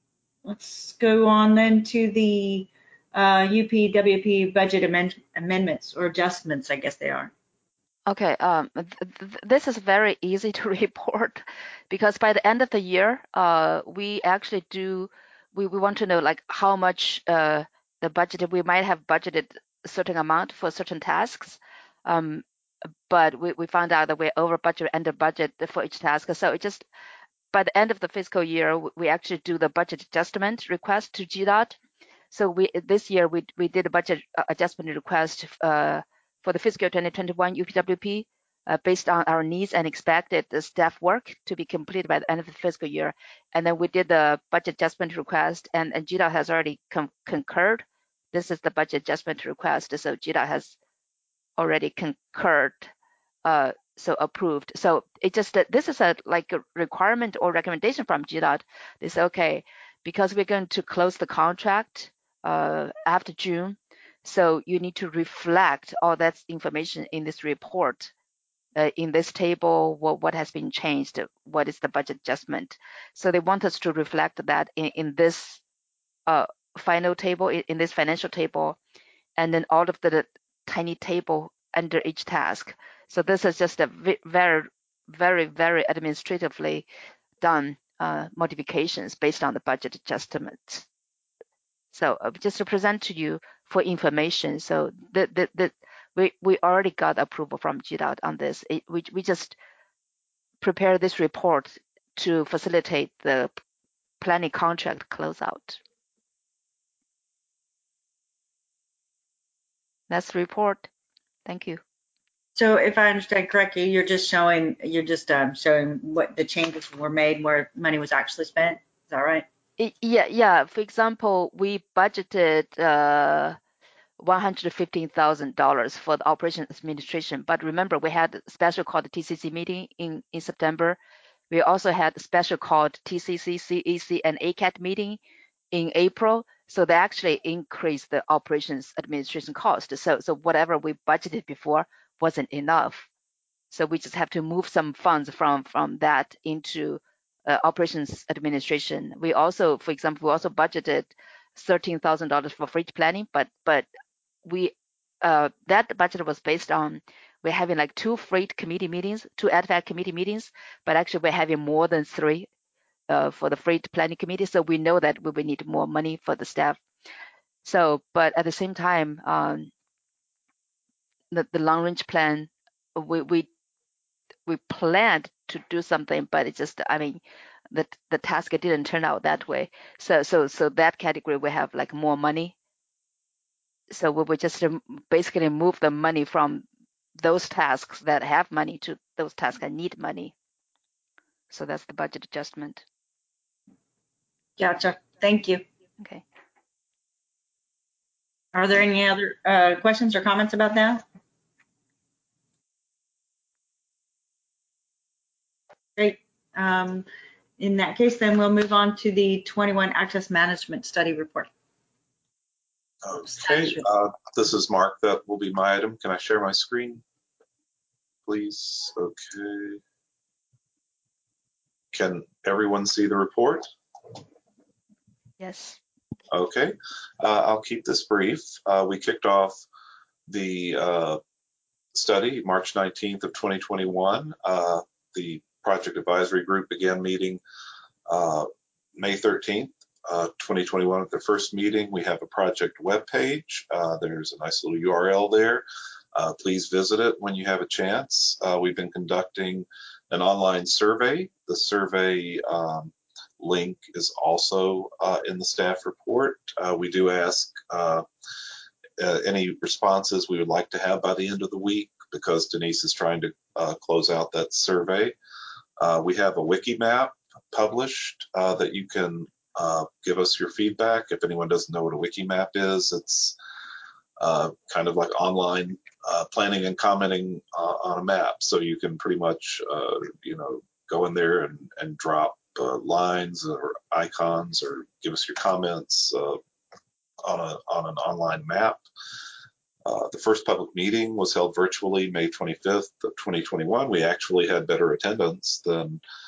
A: let's go on then to the uh, U P W P budget amend amendments or adjustments, I guess they are.
J: Okay, um, th th this is very easy to report because by the end of the year, uh, we actually do, we, we want to know like how much uh, the budget, we might have budgeted a certain amount for certain tasks, um, but we, we found out that we're over budget, under budget for each task. So it just, by the end of the fiscal year, we actually do the budget adjustment request to G DOT. So we this year we we did a budget adjustment request uh, for the fiscal twenty twenty-one U P W P uh, based on our needs and expected the staff work to be completed by the end of the fiscal year. And then we did the budget adjustment request, and, and G DOT has already con concurred. This is the budget adjustment request, so G DOT has already concurred, uh, so approved. So it just that this is a like a requirement or recommendation from G DOT. They say, okay, because we're going to close the contract uh, after June, so you need to reflect all that information in this report, uh, in this table, what, what has been changed, what is the budget adjustment. So they want us to reflect that in, in this uh, final table, in, in this financial table, and then all of the, the tiny table under each task. So this is just a very, very, very administratively done uh, modifications based on the budget adjustments. So uh, just to present to you for information. So the, the, the, we, we already got approval from G DOT on this. It, we, we just prepare this report to facilitate the planning contract closeout. That's the report. Thank you.
A: So if I understand correctly, you're just showing, you're just um, showing what the changes were made, where money was actually spent. Is that right?
J: It, yeah, yeah. For example, we budgeted uh, one hundred fifteen thousand dollars for the operations administration. But remember, we had a special called T C C meeting in, in September. We also had a special called T C C, C E C, and A C A T meeting in April. So they actually increased the operations administration cost. So, so whatever we budgeted before wasn't enough. So we just have to move some funds from, from that into uh, operations administration. We also, for example, we also budgeted thirteen thousand dollars for freight planning, but but we uh, that budget was based on we're having like two freight committee meetings, two A D V A C committee meetings, but actually we're having more than three uh, for the freight planning committee. So we know that we will need more money for the staff. So, but at the same time, um, the, the long range plan, we we we planned to do something, but it just, I mean, the the task didn't turn out that way. So so so that category we have like more money. So we would just basically move the money from those tasks that have money to those tasks that need money. So that's the budget adjustment.
A: Gotcha. Thank you.
J: Okay.
A: Are there any other uh, questions or comments about that? Great. Um, in that case, then we'll move on to the twenty-one Access Management Study Report.
G: Okay, uh, this is Mark. That will be my item. Can I share my screen, please? Okay. Can everyone see the report?
J: Yes.
G: Okay, uh, I'll keep this brief. Uh, we kicked off the uh, study March nineteenth of twenty twenty-one. Uh, the project advisory group began meeting uh, May thirteenth, uh, twenty twenty-one. At the first meeting, we have a project webpage. Uh, there's a nice little U R L there. Uh, please visit it when you have a chance. Uh, we've been conducting an online survey. The survey um, link is also uh, in the staff report. Uh, we do ask uh, uh, any responses we would like to have by the end of the week because Denise is trying to uh, close out that survey. Uh, we have a wiki map published uh, that you can uh, give us your feedback. If anyone doesn't know what a wiki map is, it's uh, kind of like online uh, planning and commenting uh, on a map. So you can pretty much, uh, you know, go in there and, and drop uh, lines or icons or give us your comments uh, on, a, on an online map. Uh, the first public meeting was held virtually May twenty-fifth of twenty twenty-one. We actually had better attendance than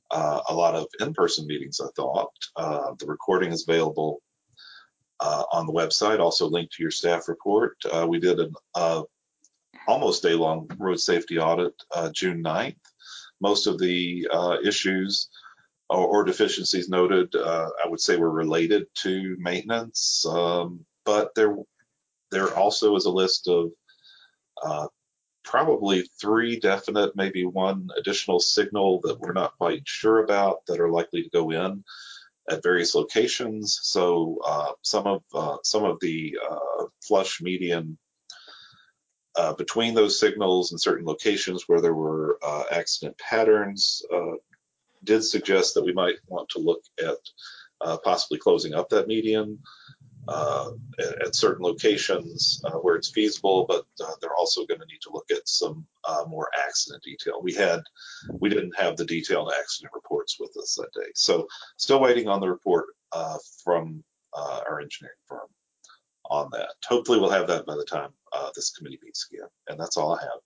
G: uh, a lot of in-person meetings, I thought. Uh, the recording is available uh, on the website, also linked to your staff report. Uh, we did an uh, almost day-long road safety audit uh, June ninth. Most of the uh, issues or, or deficiencies noted, uh, I would say, were related to maintenance, um, but there, there also is a list of uh, probably three definite, maybe one additional signal that we're not quite sure about that are likely to go in at various locations. So uh, some of uh, some of the uh, flush median uh, between those signals in certain locations where there were uh, accident patterns uh, did suggest that we might want to look at uh, possibly closing up that median uh, at, at certain locations uh, where it's feasible, but uh, they're also going to need to look at some uh, more accident detail. We had, we didn't have the detailed accident reports with us that day. So still waiting on the report uh, from uh, our engineering firm on that. Hopefully we'll have that by the time uh, this committee meets again. And that's all I have.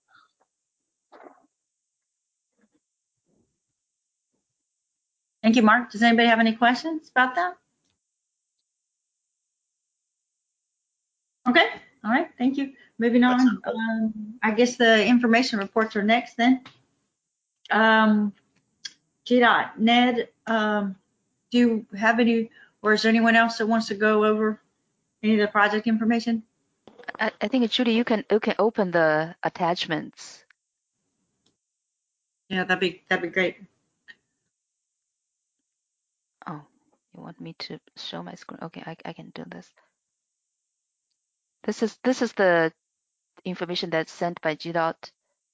A: Thank you, Mark. Does anybody have any questions about that? Okay, all right, thank you. Moving on, um, I guess the information reports are next then. Um, G DOT, Ned, um, do you have any, or is there anyone else that wants to go over any of the project information?
J: I, I think, Judy, you can you can open the attachments.
A: Yeah, that'd be that'd be great.
J: Oh, you want me to show my screen? Okay, I, I can do this. This is this is the information that's sent by G DOT.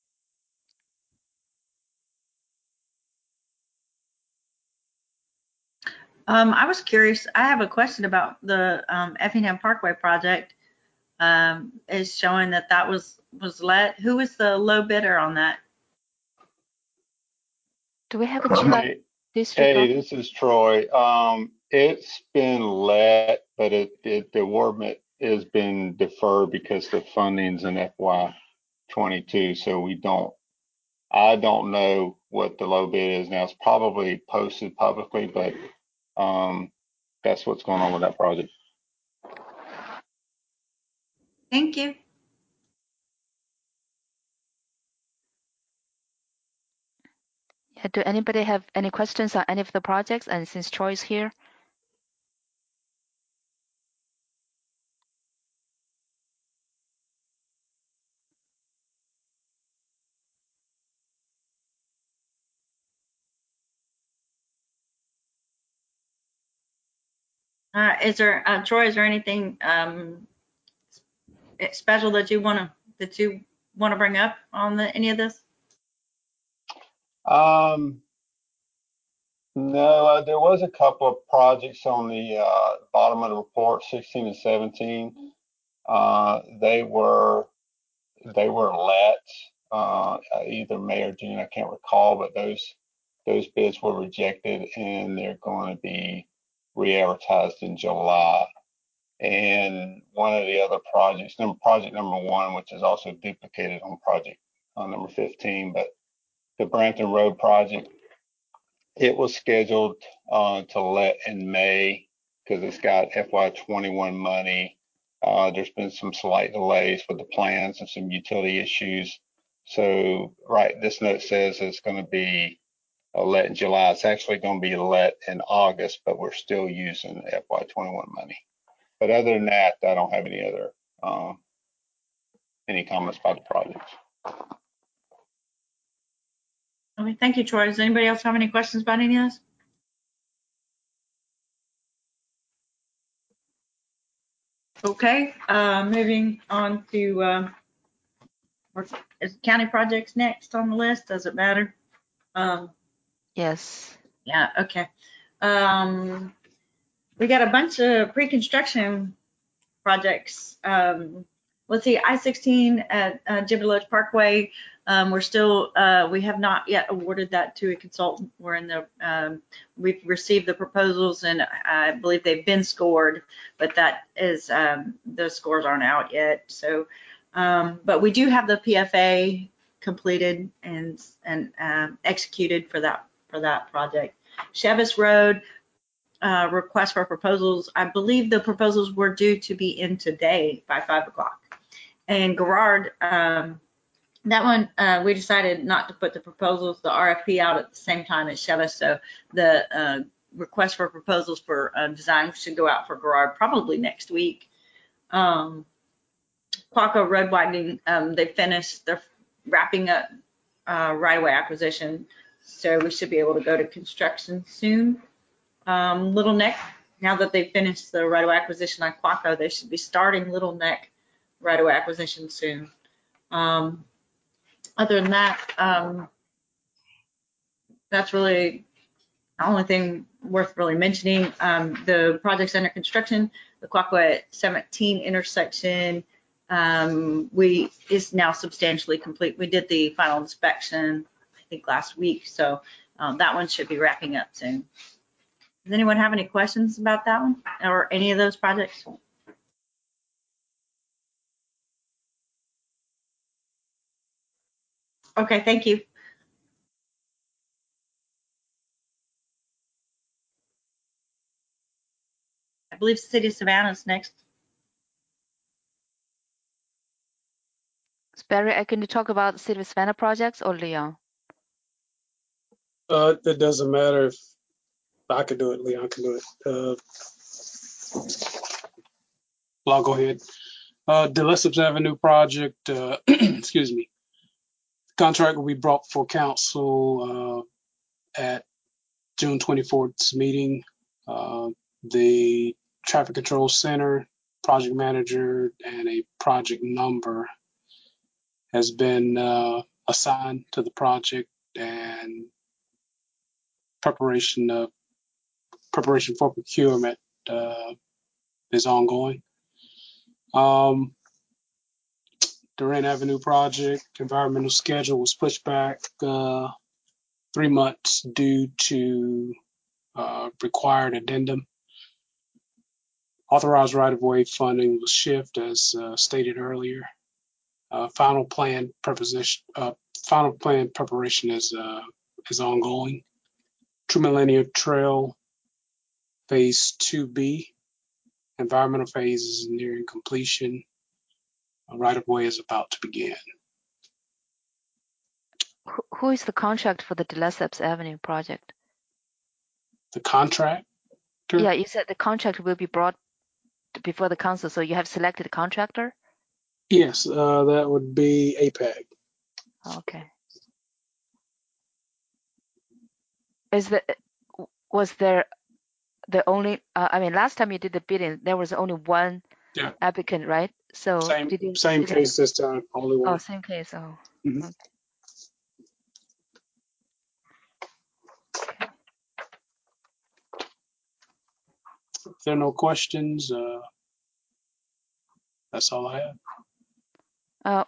A: Um, I was curious. I have a question about the um, Effingham Parkway project. Um, is showing that that was was let. Who was the low bidder on that?
J: Do we have a G DOT
P: Hey,
J: district?
P: hey, this is Troy. Um, it's been let, but it, it the award has been deferred because the funding's in F Y twenty-two. So we don't, I don't know what the low bid is now. It's probably posted publicly, but um, that's what's going on with that project.
A: Thank you.
J: Yeah, do anybody have any questions on any of the projects? And since Troy is here.
A: Uh, is there, uh, Troy? Is there anything um, special that you want to that you want to bring up on the any of this?
P: Um, no, uh, there was a couple of projects on the uh, bottom of the report, sixteen and seventeen. Uh, they were they were let uh, either May or June, I can't recall, but those those bids were rejected and they're going to be re-advertised in July. And one of the other projects, number project number one, which is also duplicated on project uh, number fifteen, but the Brampton Road project, it was scheduled uh, to let in May because it's got F Y twenty-one money. Uh, there's been some slight delays with the plans and some utility issues. So, right, this note says it's going to be uh, let in July. It's actually going to be let in August, but we're still using F Y twenty-one money. But other than that, I don't have any other um, any comments about the projects.
A: Okay, thank you, Troy. Does anybody else have any questions about any of this? Okay, uh, moving on to um, is county projects next on the list? Does it matter? Um,
J: yes.
A: Yeah. Okay. Um, we got a bunch of pre-construction projects. Um, let's see, I sixteen at uh, Gibbet Lodge Parkway. Um, we're still, uh, we have not yet awarded that to a consultant. We're in the, um, we've received the proposals and I believe they've been scored, but that is, um, those scores aren't out yet. So, um, but we do have the P F A completed and, and um, executed for that for that project. Chevis Road, uh, request for proposals. I believe the proposals were due to be in today by five o'clock. And Garrard, um, that one, uh, we decided not to put the proposals, the R F P out at the same time as Chevis. So the uh, request for proposals for uh, design should go out for Garrard probably next week. Um, Quaco Road widening, um, they finished, they're wrapping up uh, right-of-way acquisition. So we should be able to go to construction soon. Um, Little Neck, now that they've finished the right-of-way acquisition on Quaco, they should be starting Little Neck right-of-way acquisition soon. Um, other than that, um, that's really the only thing worth really mentioning. Um, the project's under construction, the Quaco seventeen intersection, um, we is now substantially complete. We did the final inspection, I think last week, so um, that one should be wrapping up soon. Does anyone have any questions about that one or any of those projects? Okay, thank you. I believe the City of Savannah is next.
J: Barry, can you talk about the City of Savannah projects or Leon?
O: Uh, it doesn't matter if I can do it, Leon can do it. Uh, well, I'll go ahead. Uh, the Lesseps Avenue project, uh, excuse me, contract will be brought for council uh, at June twenty-fourth's meeting. Uh, the traffic control center, project manager, and a project number has been uh, assigned to the project, and preparation of preparation for procurement uh, is ongoing. Um, Durant Avenue project environmental schedule was pushed back uh, three months due to uh, required addendum. Authorized right-of-way funding was shifted, as uh, stated earlier. Uh, final plan preposition, uh, final plan preparation is uh, is ongoing. True Millennium Trail Phase two B, environmental phase is nearing completion. Right-of-way is about to begin.
J: Who, who is the contract for the De Lesseps Avenue project?
O: The contract?
J: Yeah, you said the contract will be brought before the council, so you have selected a contractor?
O: Yes, uh, that would be A PAC.
J: Okay. Is the was there the only? Uh, I mean, last time you did the bidding, there was only one
O: yeah.
J: applicant, right? So
O: same
J: did you,
O: same
J: did
O: case this time, only one.
J: Oh, same case. Oh.
O: Mm-hmm.
J: Okay.
O: If there are no questions, uh, that's all I have.
J: Uh,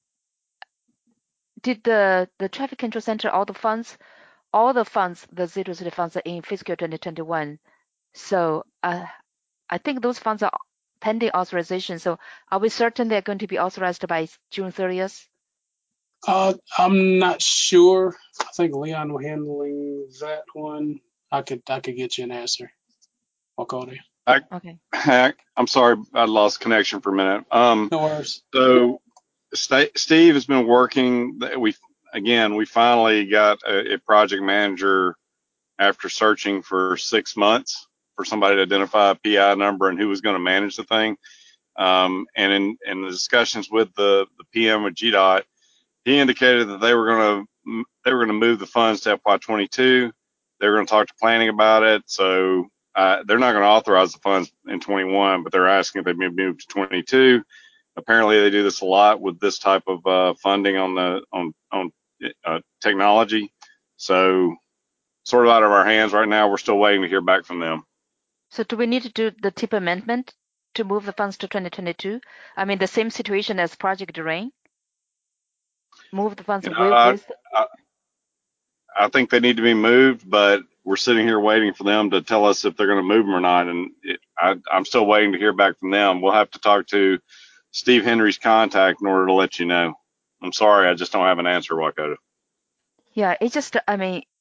J: did the the traffic control center all the funds, all the funds, the zero zero funds are in fiscal twenty twenty-one. So uh, I think those funds are pending authorization. So are we certain they're going to be authorized by June thirtieth?
O: Uh, I'm not sure. I think Leon will handling that one. I could I could get you an answer. I'll call you.
F: I,
J: Okay.
F: Hack, I'm sorry, I lost connection for a minute. Um,
O: no worries.
F: So St- Steve has been working. We again, we finally got a, a project manager after searching for six months for somebody to identify a P I number and who was going to manage the thing. Um, and in, in the discussions with the, the P M with G DOT, he indicated that they were going to they were going to move the funds to F Y twenty-two. They were going to talk to planning about it. So uh, they're not going to authorize the funds in twenty-one, but they're asking if they be moved to twenty-two. Apparently, they do this a lot with this type of uh, funding on the on on uh, technology. So sort of out of our hands right now. We're still waiting to hear back from them.
J: So do we need to do the tip amendment to move the funds to twenty twenty-two? I mean, the same situation as Project Rain? Move the funds
F: You know,
J: with,
F: I,
J: with
F: I, I think they need to be moved, but we're sitting here waiting for them to tell us if they're going to move them or not. And it, I, I'm still waiting to hear back from them. We'll have to talk to Steve Henry's contact in order to let you know. I'm sorry, I just don't have an answer, Wakoda.
J: Yeah, it's just, I mean,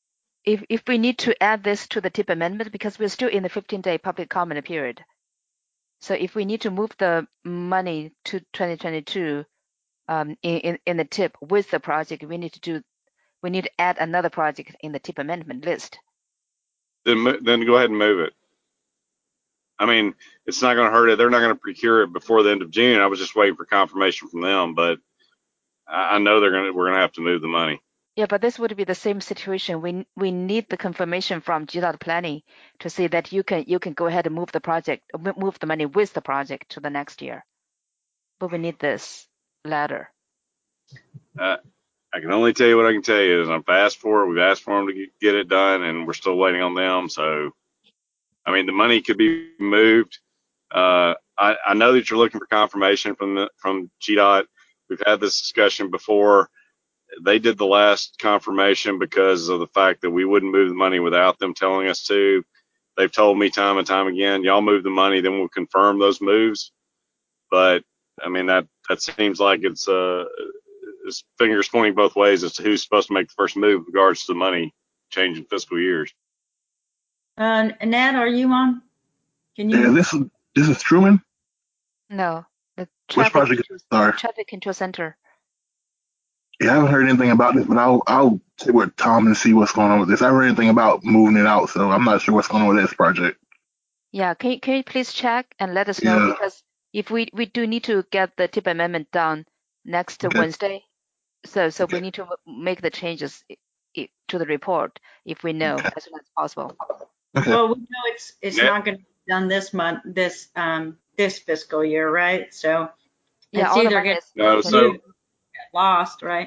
J: if if we need to add this to the tip amendment, because we're still in the fifteen day public comment period. So if we need to move the money to twenty twenty-two um, in, in in the tip with the project, we need to do we need to add another project in the tip amendment list.
F: Then mo- then go ahead and move it. I mean, it's not going to hurt it. They're not going to procure it before the end of June. I was just waiting for confirmation from them, but I I know they're going to we're going to have to move the money.
J: Yeah, but this would be the same situation. We we need the confirmation from G DOT planning to say that you can you can go ahead and move the project, mo- move the money with the project to the next year. But we need this letter.
F: Uh, I can only tell you what I can tell you is I've asked for it. We've asked for them to get get it done, and we're still waiting on them. So, I mean, the money could be moved. Uh, I, I know that you're looking for confirmation from the from G DOT. We've had this discussion before. They did the last confirmation because of the fact that we wouldn't move the money without them telling us to. They've told me time and time again, y'all move the money, then we'll confirm those moves. But I mean, that that seems like it's uh it's fingers pointing both ways as to who's supposed to make the first move with regards to the money changing fiscal years.
A: Uh, Ned, are you on? Can
C: Yeah,
A: you?
C: this is this is Truman.
J: No, the
C: Which
J: traffic
C: project?
J: control,
C: Sorry.
J: traffic control center.
C: Yeah, I haven't heard anything about this, but I'll I'll check with Tom and see what's going on with this. I haven't heard anything about moving it out, so I'm not sure what's going on with this project.
J: Yeah, can you, can you please check and let us know,
C: Yeah.
J: because if we we do need to get the tip amendment done next
C: Okay.
J: Wednesday, so so we
C: Okay.
J: need to make the changes i- i- to the report if we know
C: Okay.
J: as soon as possible.
C: Okay.
A: Well, we know it's it's
F: Net,
A: not going to be done this month, this um this fiscal year, right? So
J: Yeah,
A: it's
J: all the
A: either
J: money
A: going
J: is
F: no,
A: to
F: so
A: get lost, right?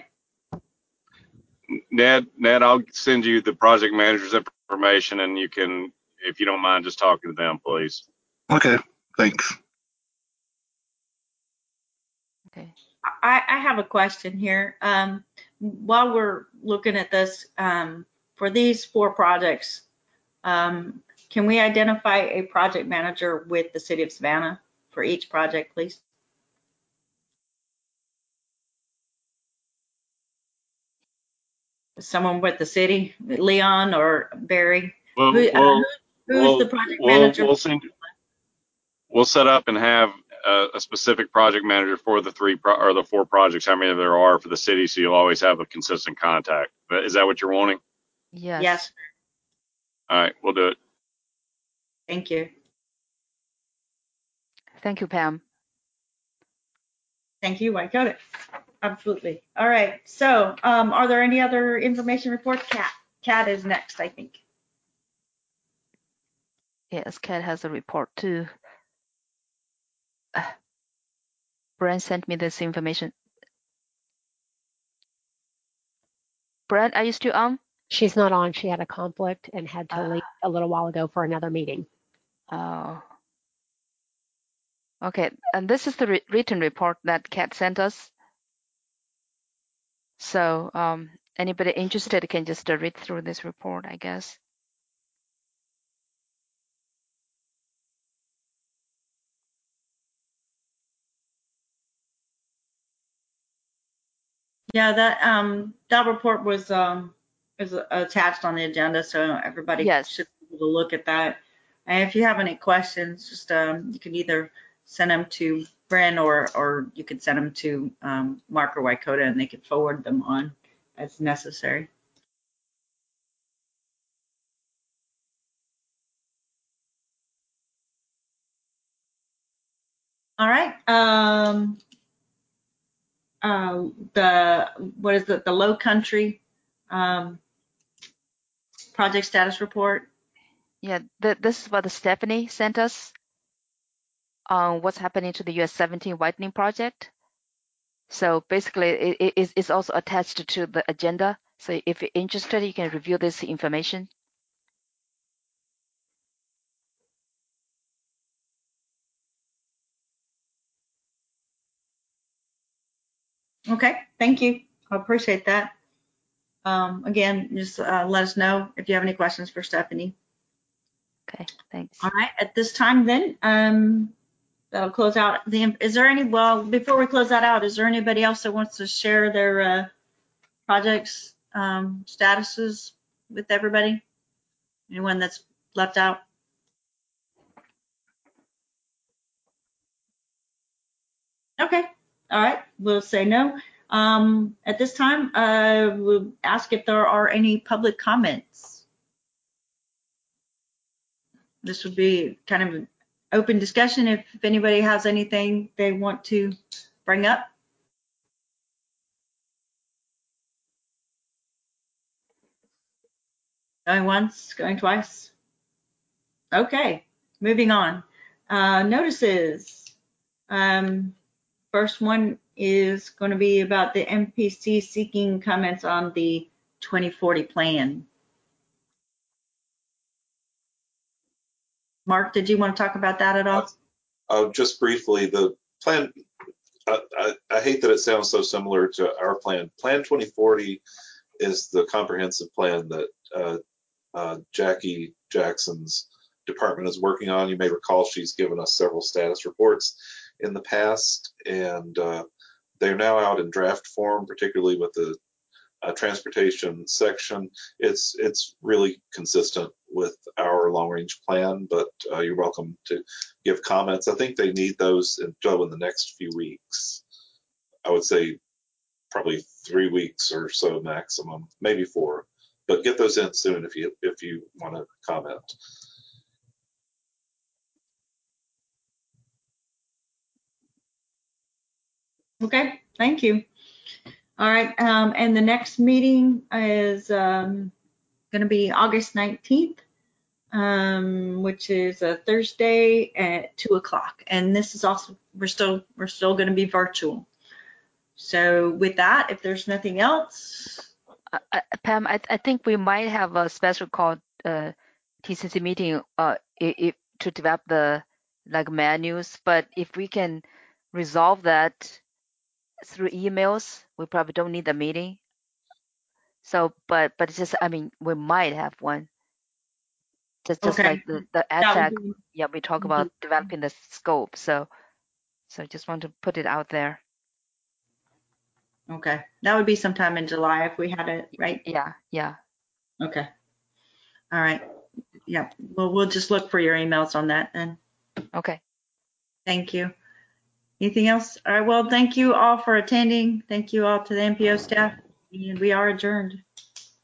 F: Ned, Ned, I'll send you the project manager's information, and you can, if you don't mind, just talking to them, please.
C: Okay. Thanks.
J: okay.
A: I, I have a question here. Um, while we're looking at this, um, for these four projects, um, can we identify a project manager with the city of Savannah for each project, please? Someone with the city, Leon or Barry?
F: Well,
A: Who, uh,
F: well,
A: who, who's the
F: we'll
A: project
F: we'll
A: manager?
F: we'll send we'll set up and have a, a specific project manager for the three pro, or the four projects, how many there are for the city, so you'll always have a consistent contact. But is that what you're wanting?
J: Yes.
A: Yes,
F: All right, we'll do it.
A: thank you.
J: Thank you, Pam.
A: Thank you, I got it. Absolutely. All right, so um, are there any other information reports? Cat, Cat is next, I think.
J: Yes, Kat has a report too. Brent sent me this information. Brent, are you still on?
B: She's not on. She had a conflict and had to
J: Uh,
B: leave a little while ago for another meeting.
J: oh. Okay, and this is the re written report that Kat sent us. So um, anybody interested can just uh, read through this report, I guess.
A: Yeah, that um that report was um is attached on the agenda, so everybody
J: Yes.
A: should be able to look at that. And if you have any questions, just um you can either send them to Bren or or you could send them to um, Mark or Wykota, and they could forward them on as necessary. All right. Um, uh, the what is it? The Low Country um, project status report.
J: Yeah, th this is what the Stephanie sent us on what's happening to the U S seventeen widening project. So basically, it, it is it's also attached to the agenda. So if you're interested, you can review this information.
A: Okay, thank you. I appreciate that. Um, again, just uh, let us know if you have any questions for Stephanie.
J: Okay, thanks.
A: All right, at this time then, um, that'll close out the, is there any, well, before we close that out, is there anybody else that wants to share their uh, projects um, statuses? with everybody? Anyone that's left out? Okay, all right, we'll say no. Um, at this time, uh, we'll ask if there are any public comments. This would be kind of an open discussion if, if anybody has anything they want to bring up. Going once, going twice. Okay, moving on. Uh, notices. Um, first one is going to be about the M P C seeking comments on the twenty forty plan. Mark, did you want to talk about that at all?
G: Uh, just briefly, the plan, I, I, I hate that it sounds so similar to our plan. Plan twenty forty is the comprehensive plan that uh, uh, Jackie Jackson's department is working on. You may recall she's given us several status reports in the past, and uh, they're now out in draft form, particularly with the uh, transportation section. It's it's really consistent with our long range plan, but uh, you're welcome to give comments. I think they need those in, in the next few weeks. I would say probably three weeks or so maximum, maybe four. But get those in soon if you if you want to comment.
A: Okay, thank you. All right, um, and the next meeting is um, going to be August nineteenth, um, which is a Thursday at two o'clock. And this is also, we're still, we're still going to be virtual. So with that, if there's nothing else.
J: Uh, uh, Pam, I, I think we might have a special call uh, T C C meeting uh, i- if, to develop the like menus, but if we can resolve that through emails, we probably don't need the meeting. So, but but it's just, I mean, we might have one. Just just
A: Okay.
J: like the the
A: That
J: AdTech,
A: would be,
J: yeah, we talk about developing the scope. So so just want to put it out there.
A: okay. That would be sometime in July if we had it, right?
J: Yeah, yeah.
A: Okay. All right. Yeah. Well, we'll just look for your emails on that then.
J: Okay.
A: Thank you. Anything else? All right. Well, thank you all for attending. Thank you all to the M P O staff, and we are adjourned.